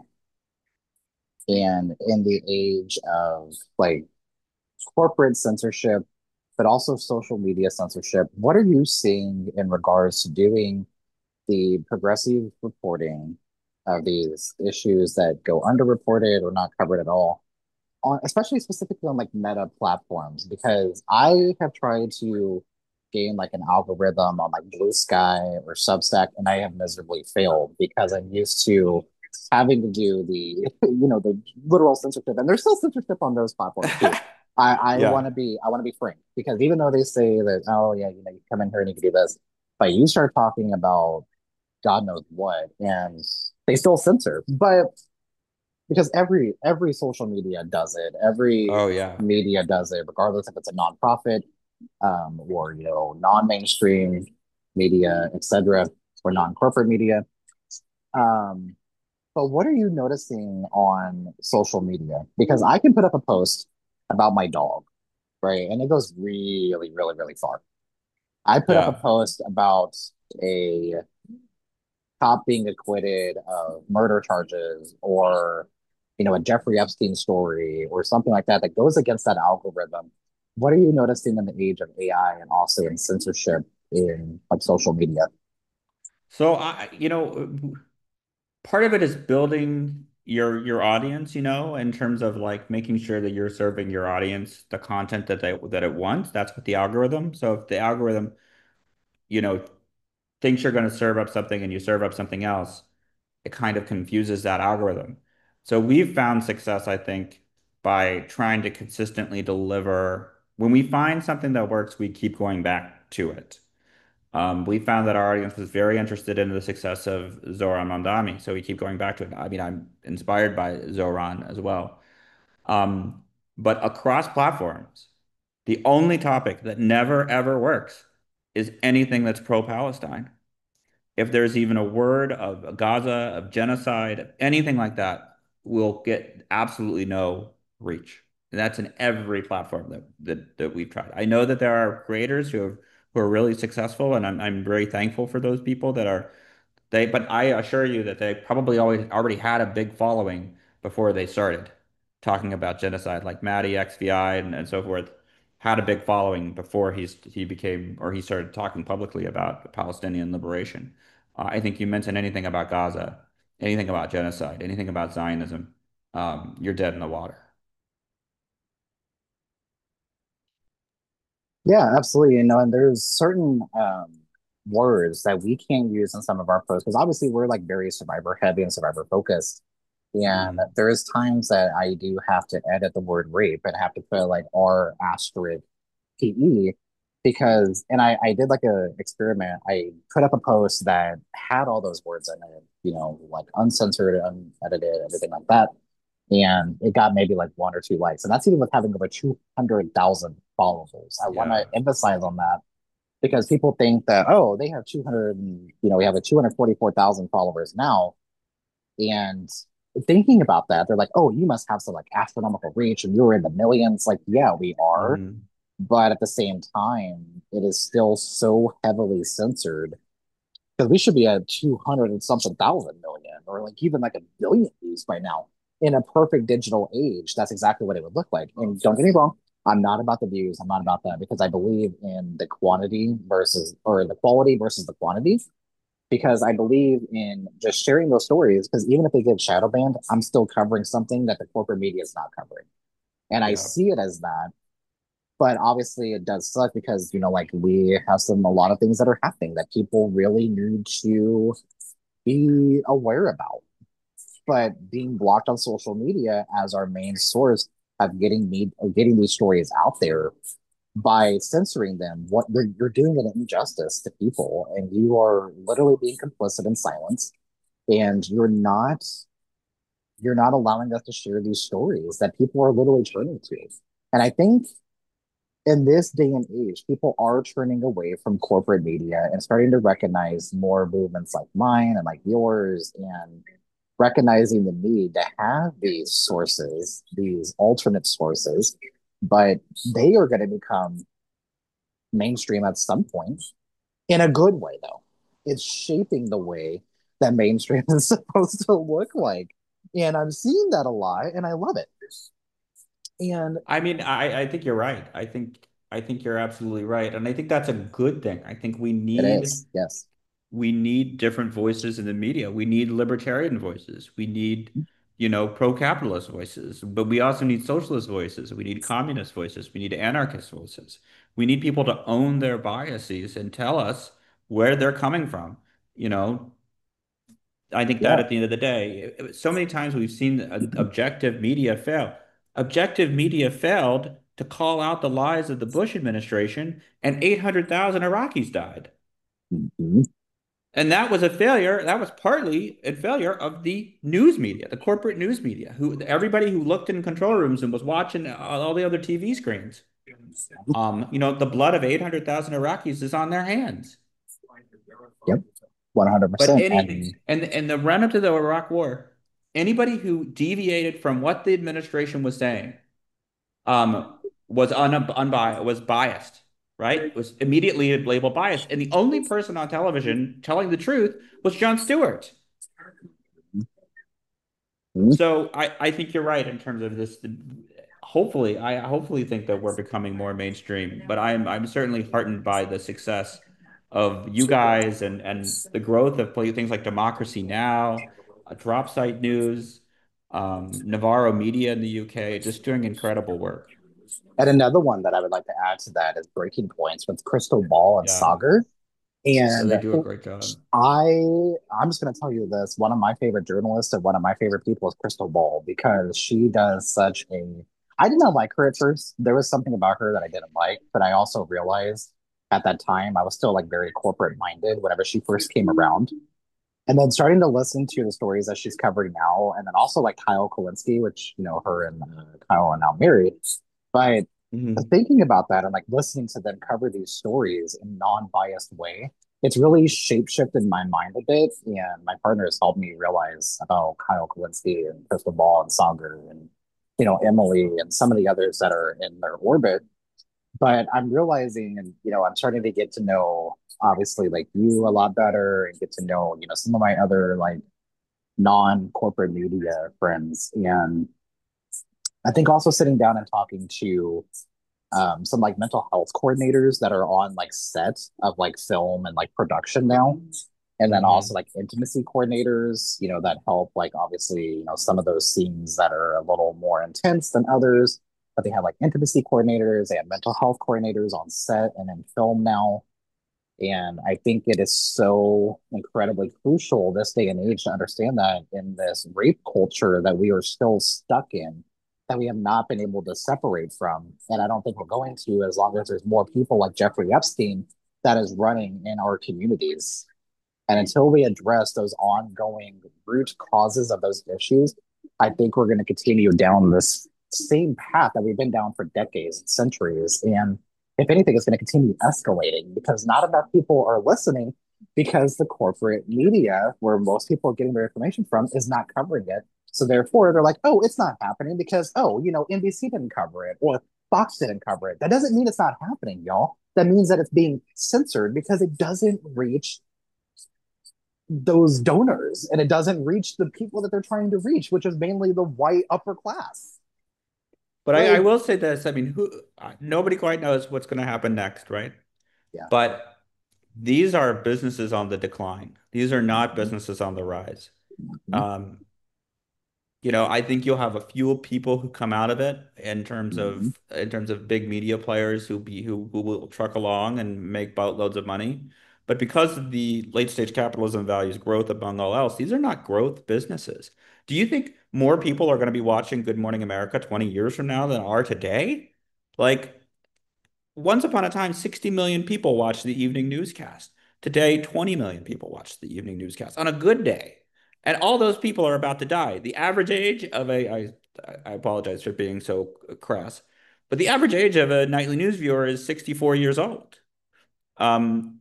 and in the age of like corporate censorship, but also social media censorship, what are you seeing in regards to doing the progressive reporting of these issues that go underreported or not covered at all, on, especially specifically on like meta platforms? Because I have tried to gain like an algorithm on like Blue Sky or Substack, and I have miserably failed because I'm used to having to do the you know the literal censorship, and there's still censorship on those platforms too. I, I want Yeah. to be I want to be frank because even though they say that, oh yeah, you know, you come in here and you can do this, but you start talking about God knows what, and they still censor. But because every every social media does it, every Oh yeah. media does it, regardless if it's a nonprofit, um, or you know, non-mainstream media, et cetera, or non-corporate media. Um, but what are you noticing on social media? Because I can put up a post about my dog, right? And it goes really, really, really far. I put up a Yeah. post about a cop being acquitted of murder charges, or you know, a Jeffrey Epstein story or something like that that goes against that algorithm. What are you noticing in the age of A I and also in censorship in like social media? So I, you know, part of it is building your your audience, you know, in terms of like making sure that you're serving your audience the content that they that it wants. That's what the algorithm. So if the algorithm, you know, thinks you're going to serve up something and you serve up something else, it kind of confuses that algorithm. So we've found success, I think, by trying to consistently deliver. When we find something that works, we keep going back to it. Um, we found that our audience was very interested in the success of Zoran Mondami, so we keep going back to it. I mean, I'm inspired by Zoran as well. Um, but across platforms, the only topic that never ever works is anything that's pro-Palestine. If there's even a word of Gaza, of genocide, of anything like that, will get absolutely no reach. And that's in every platform that, that that we've tried. I know that there are creators who have who are really successful, and I'm I'm very thankful for those people that are They, but I assure you that they probably always already had a big following before they started talking about genocide, like Maddie X V I and, and so forth, had a big following before he's he became or he started talking publicly about Palestinian liberation. Uh, I think you mention anything about Gaza, anything about genocide, anything about Zionism, um, you're dead in the water. Yeah, absolutely. You know, and there's certain um, words that we can't use in some of our posts because obviously we're like very survivor heavy and survivor focused. And Mm, there is times that I do have to edit the word rape and have to put like R asterisk P E because, and I, I did like a experiment. I put up a post that had all those words in it, you know, like uncensored, unedited, everything like that. And it got maybe like one or two likes. And that's even with having over two hundred thousand followers. I want to yeah. emphasize on that because people think that, oh, they have two hundred, and, you know, we have a two hundred forty-four thousand followers now. And thinking about that, they're like, oh, you must have some like astronomical reach and you're in the millions. Like, yeah, we are. Mm, But at the same time, it is still so heavily censored because we should be at two hundred and something thousand million or like even like a billion views by now. In a perfect digital age, that's exactly what it would look like. And don't get me wrong, I'm not about the views. I'm not about that because I believe in the quantity versus or the quality versus the quantity because I believe in just sharing those stories because even if they get shadow banned, I'm still covering something that the corporate media is not covering. And I yeah. see it as that. But obviously it does suck because, you know, like we have some a lot of things that are happening that people really need to be aware about. But being blocked on social media as our main source of getting me getting these stories out there by censoring them, what you're, you're doing an injustice to people, and you are literally being complicit in silence, and you're not you're not allowing us to share these stories that people are literally turning to. And I think in this day and age, people are turning away from corporate media and starting to recognize more movements like mine and like yours and recognizing the need to have these sources, these alternate sources, but they are going to become mainstream at some point in a good way, though. It's shaping the way that mainstream is supposed to look like. And I'm seeing that a lot and I love it. And I mean, I, I think you're right. I think I think you're absolutely right. And I think that's a good thing. I think we it need is, yes. we need different voices in the media. We need libertarian voices. We need, you know, pro-capitalist voices, but we also need socialist voices. We need communist voices. We need anarchist voices. We need people to own their biases and tell us where they're coming from. You know, I think that Yeah. at the end of the day, so many times we've seen uh, objective media fail. Objective media failed to call out the lies of the Bush administration, and eight hundred thousand Iraqis died. Mhm. And that was a failure. That was partly a failure of the news media, the corporate news media, who everybody who looked in control rooms and was watching all the other T V screens. Um, you know, the blood of eight hundred thousand Iraqis is on their hands. Yep. But one hundred percent. any And and and the run up to the Iraq War, anybody who deviated from what the administration was saying, um, was un unbiased, was biased, right? Was immediately labeled biased, and the only person on television telling the truth was Jon Stewart. mhm. So I I think you're right in terms of this. Hopefully, I hopefully think that we're becoming more mainstream, but I'm I'm certainly heartened by the success of you guys and and the growth of play, things like Democracy Now, uh, Drop Site News, um, Navarro Media in the U K, just doing incredible work. And another one that I would like to add to that is Breaking Points with Crystal Ball and Yeah, Sagar. yeah, And they do a great job. I I'm just gonna tell you this. One of my favorite journalists and one of my favorite people is Crystal Ball because she does such a I did not like her at first. There was something about her that I didn't like, but I also realized at that time I was still like very corporate minded whenever she first came around. And then starting to listen to the stories that she's covering now, and then also like Kyle Kowalski, which you know her and uh, Kyle are now married. But Mhm. thinking about that and like listening to them cover these stories in non-biased way, it's really shape-shifted my mind a bit. And my partner has helped me realize about Kyle Kowalski and Crystal Ball and Sagar and you know Emily and some of the others that are in their orbit. But I'm realizing, and you know, I'm starting to get to know. obviously like you a lot better and get to know, you know, some of my other like non-corporate media friends. And I think also sitting down and talking to um, some like mental health coordinators that are on like set of like film and like production now. And then also Hmm. like intimacy coordinators, you know, that help like obviously, you know, some of those scenes that are a little more intense than others, but they have like intimacy coordinators, they have mental health coordinators on set and in film now. And I think it is so incredibly crucial this day and age to understand that in this rape culture that we are still stuck in, that we have not been able to separate from. And I don't think we're going to as long as there's more people like Jeffrey Epstein that is running in our communities. And until we address those ongoing root causes of those issues, I think we're going to continue down this same path that we've been down for decades and centuries. And if anything, it's going to continue escalating because not enough people are listening because the corporate media, where most people are getting their information from, is not covering it. So therefore, they're like, oh, it's not happening because, oh, you know, N B C didn't cover it or Fox didn't cover it. That doesn't mean it's not happening, y'all. That means that it's being censored because it doesn't reach those donors and it doesn't reach the people that they're trying to reach, which is mainly the white upper class. But I, I Like, will say this. I mean, who uh, nobody quite knows what's going to happen next, right? yeah. But these are businesses on the decline. These are not Mhm. businesses on the rise. Mhm. Um, you know, I think you'll have a few people who come out of it in terms Mhm. of in terms of big media players who be who who will truck along and make boatloads of money. But because of the late stage capitalism values growth above all else, these are not growth businesses. Do you think more people are going to be watching Good Morning America twenty years from now than are today? Like once upon a time, sixty million people watched the evening newscast. Today, twenty million people watch the evening newscast on a good day. And all those people are about to die. The average age of a, I, I apologize for being so crass, but the average age of a nightly news viewer is sixty-four years old. Um,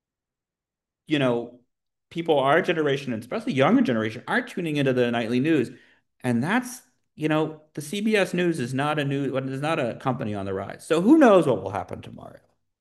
you know, people our generation, and especially younger generation, are tuning into the nightly news. And that's, you know, the C B S News is not a news, is not a company on the rise. So who knows what will happen tomorrow?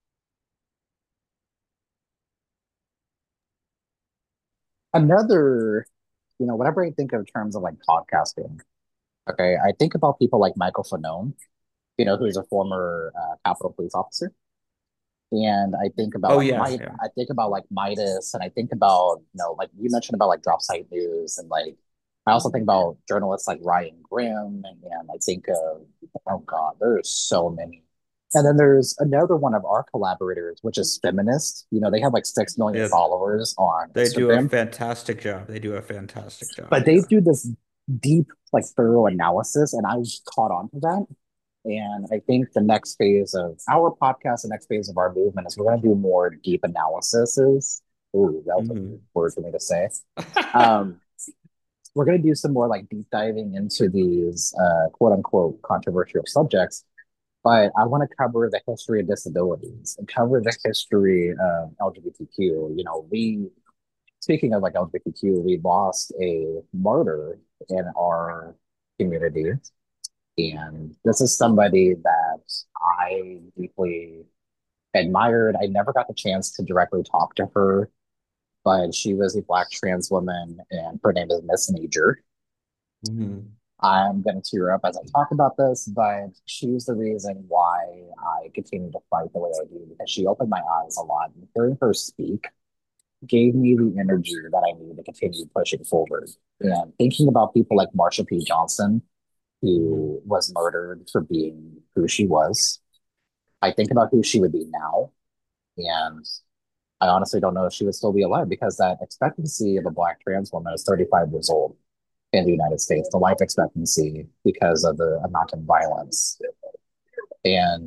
Another, you know, whenever I think of terms of like podcasting, okay, I think about people like Michael Fanone, you know, who's a former uh, Capitol Police officer. And I think about Oh like yeah, my, yeah. I think about like Midas, and I think about, you know, like you mentioned about like drop site news, and like I also think about journalists like Ryan Grimm, and, and I think of, oh God, there's so many. And then there's another one of our collaborators, which is Feminist. You know, they have like six million Yeah, followers on they do a Instagram, fantastic job. They do a fantastic job. but they Yeah. do this deep, like thorough analysis, and I caught on to that. And I think the next phase of our podcast, the next phase of our movement is we're going to do more deep analyses. Ooh, that was a weird Hmm. word for me to say. Um, we're going to do some more like deep diving into these uh, quote unquote controversial subjects. But I want to cover the history of disabilities and cover the history of L G B T Q. You know, we, speaking of like L G B T Q, we lost a martyr in our community, and this is somebody that I deeply admired. I never got the chance to directly talk to her, but she was a Black trans woman, and her name is Miss Major. Hmm. I'm going to tear up as I talk about this, but she's the reason why I continue to fight the way I do because she opened my eyes a lot. And hearing her speak gave me the energy that I need to continue pushing forward. And thinking about people like Marsha P. Johnson, Hmm. who was murdered for being who she was. I think about who she would be now, and I honestly don't know if she would still be alive because that expectancy of a Black trans woman is thirty-five years old in the United States, the life expectancy because of the amount of violence. And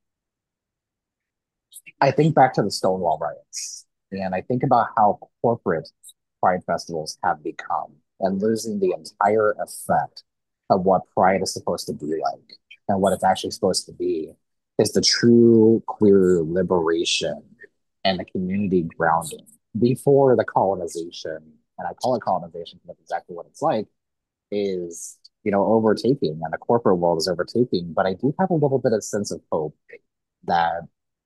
I think back to the Stonewall riots, and I think about how corporate pride festivals have become and losing the entire effect of what pride is supposed to be like and what it's actually supposed to be is the true queer liberation and the community grounding before the colonization. And I call it colonization because that's exactly what it's like, is, you know, overtaking and the corporate world is overtaking. But I do have a little bit of sense of hope that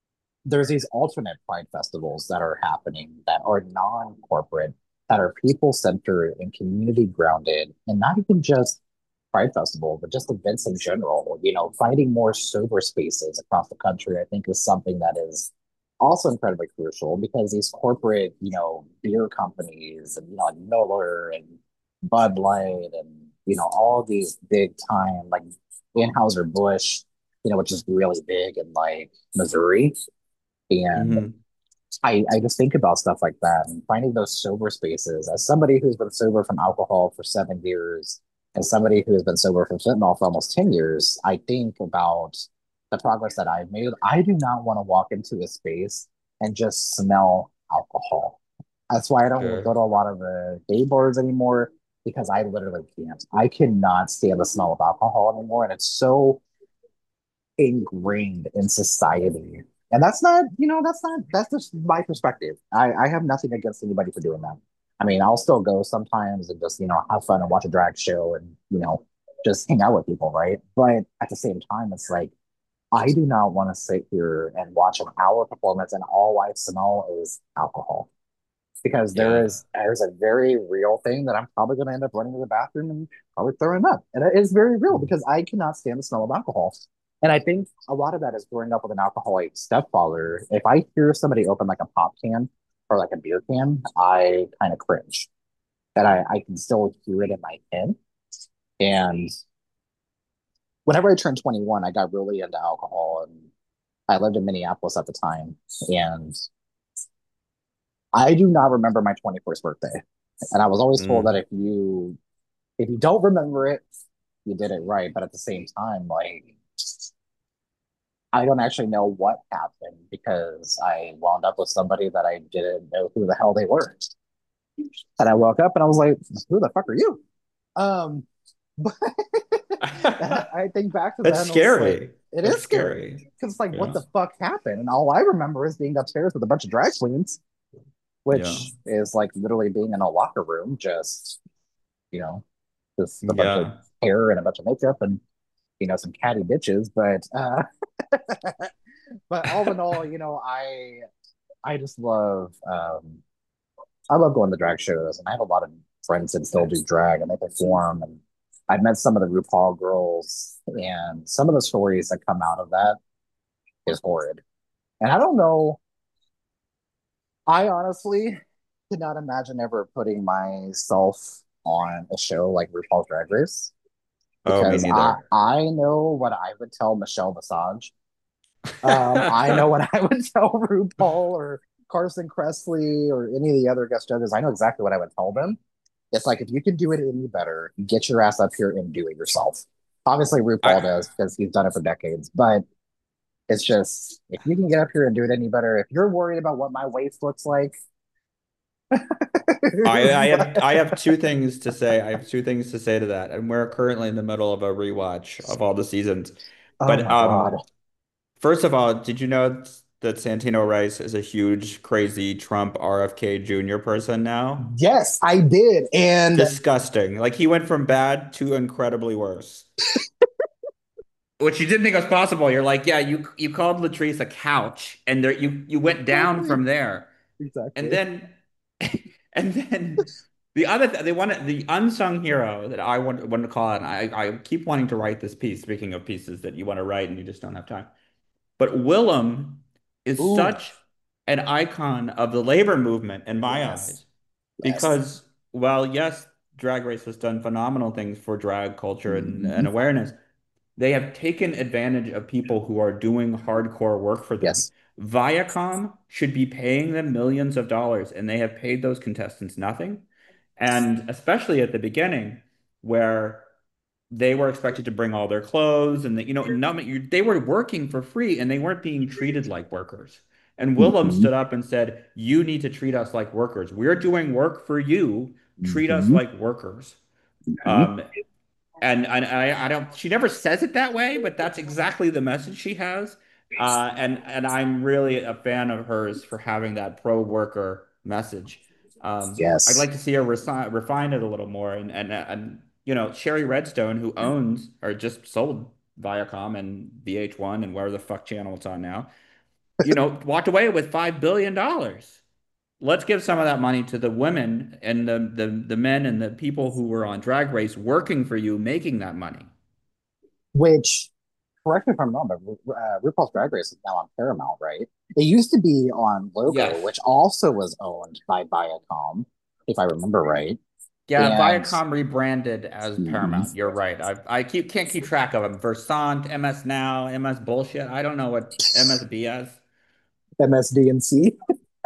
there's these alternate pride festivals that are happening that are non-corporate, that are people-centered and community grounded, and not even just pride festival, but just events in general. You know, finding more sober spaces across the country, I think, is something that is also incredibly crucial because these corporate, you know, beer companies and you know, like Miller and Bud Light and you know, all these big time like Anheuser-Busch, you know, which is really big in like Missouri. And Hmm. I, I just think about stuff like that and finding those sober spaces. As somebody who's been sober from alcohol for seven years and somebody who has been sober from fentanyl for almost ten years, I think about the progress that I've made. I do not want to walk into a space and just smell alcohol. That's why I don't go Sure. to a lot of the gay bars anymore because I literally can't. I cannot stand the smell of alcohol anymore. And it's so ingrained in society. And that's not, you know, that's not, that's just my perspective. I, I have nothing against anybody for doing that. I mean, I'll still go sometimes and just, you know, have fun and watch a drag show and, you know, just hang out with people, right? But at the same time, it's like, I do not want to sit here and watch an hour performance and all I smell is alcohol because there Yeah. is there's a very real thing that I'm probably going to end up running to the bathroom and probably throwing up, and it is very real because I cannot stand the smell of alcohol. And I think a lot of that is growing up with an alcoholic stepfather. If I hear somebody open like a pop can or like a beer can, I kind of cringe. And I, I can still hear it in my head. And whenever I turned twenty-one, I got really into alcohol and I lived in Minneapolis at the time. And I do not remember my twenty-first birthday. And I was always told that Mm. if you if you don't remember it, you did it right. But at the same time, like I don't actually know what happened because I wound up with somebody that I didn't know who the hell they were. And I woke up and I was like, who the fuck are you? Um, but I think back to that That's and I was like, scary. it That's is scary scary. because it's like, what Yeah. the fuck happened? And all I remember is being upstairs with a bunch of drag queens, Yeah. which is like literally being in a locker room, just, you know, just a bunch of Yeah. hair and a bunch of makeup and, you know, some catty bitches. But, uh, but all in all, you know, I, I just love, um, I love going to drag shows and I have a lot of friends that still do drag and they perform and I've met some of the RuPaul girls and some of the stories that come out of that is horrid. And I don't know, I honestly cannot imagine ever putting myself on a show like RuPaul's Drag Race Oh, me because I neither. I know what I would tell Michelle Visage. Um, I know what I would tell RuPaul or Carson Kressley or any of the other guest judges. I know exactly what I would tell them. It's like if you can do it any better, get your ass up here and do it yourself. Obviously, RuPaul I does because he's done it for decades, but it's just if you can get up here and do it any better, if you're worried about what my waist looks like, I I have I have two things to say. I have two things to say to that. And we're currently in the middle of a rewatch of all the seasons. oh But my God. um first of all, did you know that Santino Rice is a huge, crazy Trump R F K Junior person now? Yes, I did. And Disgusting. Like he went from bad to incredibly worse. Which you didn't think was possible. You're like, yeah, you you called Latrice a couch, and there you you went down exactly, from there. And exactly. then and then the other th they wanted the unsung hero that I want, want to call it, and I, I keep wanting to write this piece, speaking of pieces that you want to write and you just don't have time. But Willem is Ooh, such an icon of the labor movement in my yes, eyes yes. because while yes, Drag Race has done phenomenal things for drag culture and, and Mhm. awareness, they have taken advantage of people who are doing hardcore work for them. Yes. Viacom should be paying them millions of dollars, and they have paid those contestants nothing. And especially at the beginning, where they were expected to bring all their clothes and that, you know, none, you, they were working for free and they weren't being treated like workers. And Willem Hmm. stood up and said, you need to treat us like workers. We're doing work for you. Treat us Hmm. like workers. Hmm. Um, and, and I, I don't, she never says it that way, but that's exactly the message she has. Uh, and and I'm really a fan of hers for having that pro-worker message. Um, I'd Yes. like to see her resi refine it a little more. And, and and you know, Sherry Redstone, who owns or just sold Viacom and V H one and where the fuck channel it's on now, you know, walked away with five billion dollars. Let's give some of that money to the women and the, the the men and the people who were on Drag Race working for you, making that money. Which, correct me if I'm wrong, but uh, RuPaul's Drag Race is now on Paramount, right? It used to be on Logo, Yes. which also was owned by Viacom, if I remember right. Yeah, And Viacom rebranded as mhm, Paramount. You're right. I I keep can't keep track of them. Versant, M S Now, M S Bullshit. I don't know what M S B is. M S D N C,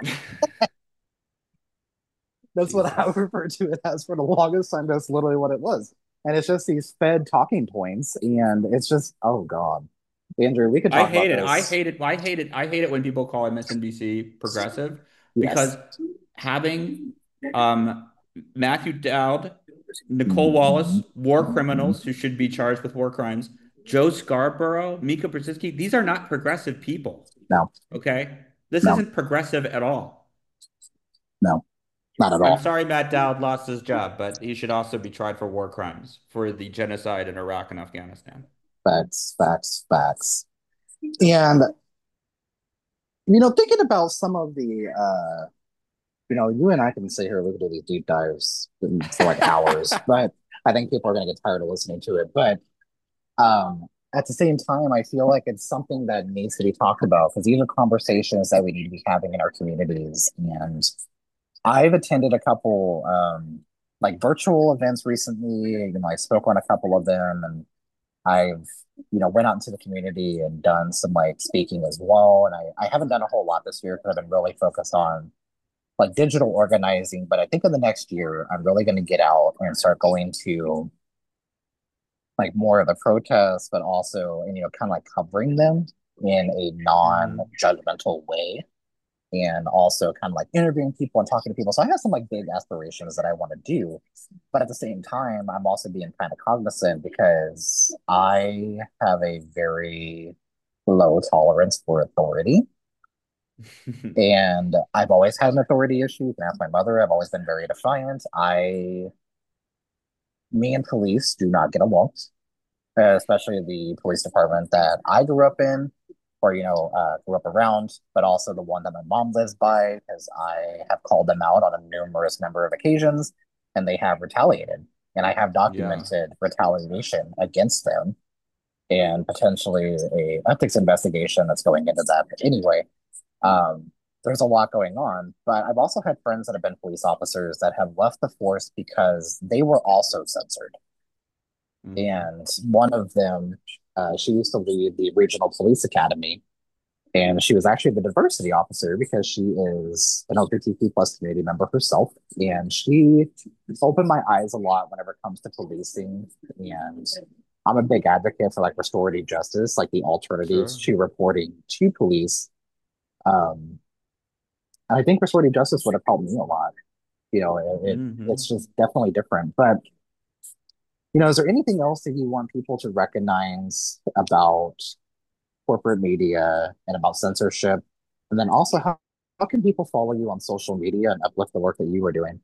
that's what I Jesus. would refer to it as for the longest time. That's literally what it was. And it's just these fed talking points. And it's just, oh God. Andrew, we could I talk hate about it. I this. hate it. I hate it. I hate it when people call M S N B C progressive because Yes. having um, Matthew Dowd, Nicole Mhm, Wallace, war mhm. criminals who should be charged with war crimes, Joe Scarborough, Mika Brzezinski, these are not progressive people. No, Okay? This no, isn't progressive at all. no, not at I'm all. sorry Matt Dowd lost his job, but he should also be tried for war crimes for the genocide in Iraq and Afghanistan. Facts, facts, facts. And, you know, thinking about some of the, uh, you know, you and I can sit here, we can do these deep dives for like hours, but I think people are going to get tired of listening to it. But um, at the same time, I feel like it's something that needs to be talked about because these are conversations that we need to be having in our communities. And I've attended a couple um, like virtual events recently. You know, I spoke on a couple of them, and I've you know went out into the community and done some like speaking as well. And I, I haven't done a whole lot this year because I've been really focused on like digital organizing. But I think in the next year, I'm really going to get out and start going to like more of the protests, but also, and, you know, kind of like covering them in a Mhm. non-judgmental way. And also kind of like interviewing people and talking to people. So I have some like big aspirations that I want to do. But at the same time, I'm also being kind of cognizant because I have a very low tolerance for authority. And I've always had an authority issue. You can ask my mother. I've always been very defiant. I, me and police do not get along, uh, especially the police department that I grew up in, or you know, uh, grew up around, but also the one that my mom lives by, because I have called them out on a numerous number of occasions, and they have retaliated, and I have Yeah. documented retaliation against them, and potentially a ethics investigation that's going into that. But anyway, um, there's a lot going on, but I've also had friends that have been police officers that have left the force because they were also censored. Mhm. And one of them, uh, she used to lead the regional police academy, and she was actually the diversity officer because she is an L G B T Q plus community member herself, and she opened my eyes a lot whenever it comes to policing. And I'm a big advocate for like restorative justice, like the alternatives Sure. to reporting to police. Um, and I think restorative justice would have helped me a lot. You know, it, it it's Hmm. just definitely different. But you know, is there anything else that you want people to recognize about corporate media and about censorship? And then also, how, how can people follow you on social media and uplift the work that you are doing?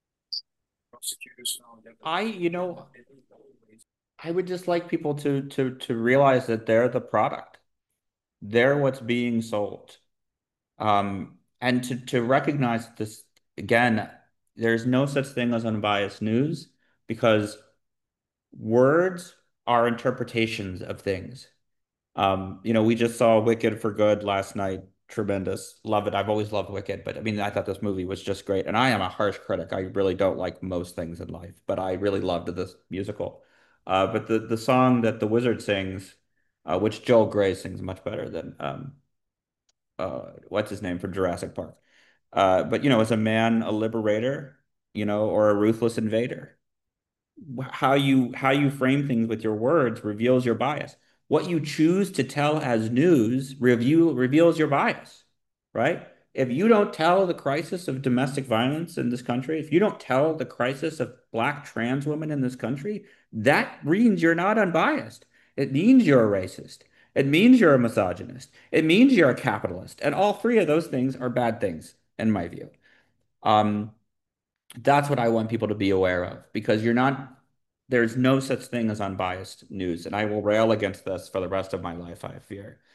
I, you know, I would just like people to to to realize that they're the product. They're what's being sold. Um, and to to recognize this again, there's no such thing as unbiased news because words are interpretations of things. Um, you know, we just saw Wicked for Good last night. Tremendous. Love it. I've always loved Wicked, but I mean, I thought this movie was just great. And I am a harsh critic. I really don't like most things in life, but I really loved this musical. Uh, but the the song that the wizard sings, uh, which Joel Grey sings much better than um, uh, what's his name from Jurassic Park. Uh, but you know, is a man a liberator, you know, or a ruthless invader? How you how you frame things with your words reveals your bias. What you choose to tell as news review reveals your bias, right? If you don't tell the crisis of domestic violence in this country, if you don't tell the crisis of black trans women in this country, that means you're not unbiased. It means you're a racist. It means you're a misogynist. It means you're a capitalist. And all three of those things are bad things, in my view. Um, that's what I want people to be aware of because you're not, there's no such thing as unbiased news. And I will rail against this for the rest of my life, I fear.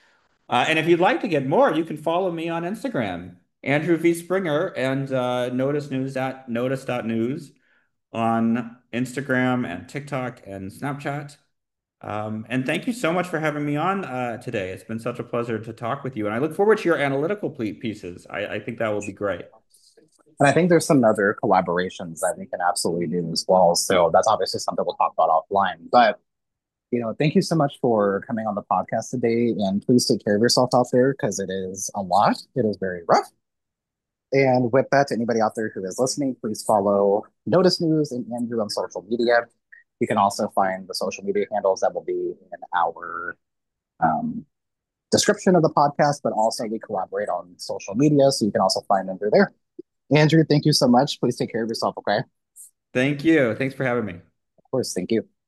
Uh, and if you'd like to get more, you can follow me on Instagram, Andrew V. Springer, and uh, Notice News at notice dot news on Instagram and TikTok and Snapchat. Um, and thank you so much for having me on uh, today. It's been such a pleasure to talk with you. And I look forward to your analytical ple- pieces. I, I think that will be great. And I think there's some other collaborations that we can absolutely do as well. So that's obviously something we'll talk about offline. But, you know, thank you so much for coming on the podcast today. And please take care of yourself out there because it is a lot. It is very rough. And with that, to anybody out there who is listening, please follow Notice News and Andrew on social media. You can also find the social media handles that will be in our um, description of the podcast, but also we collaborate on social media, so you can also find them through there. Andrew, thank you so much. Please take care of yourself, okay? Of Thank you. Thanks for having me. course, thank you.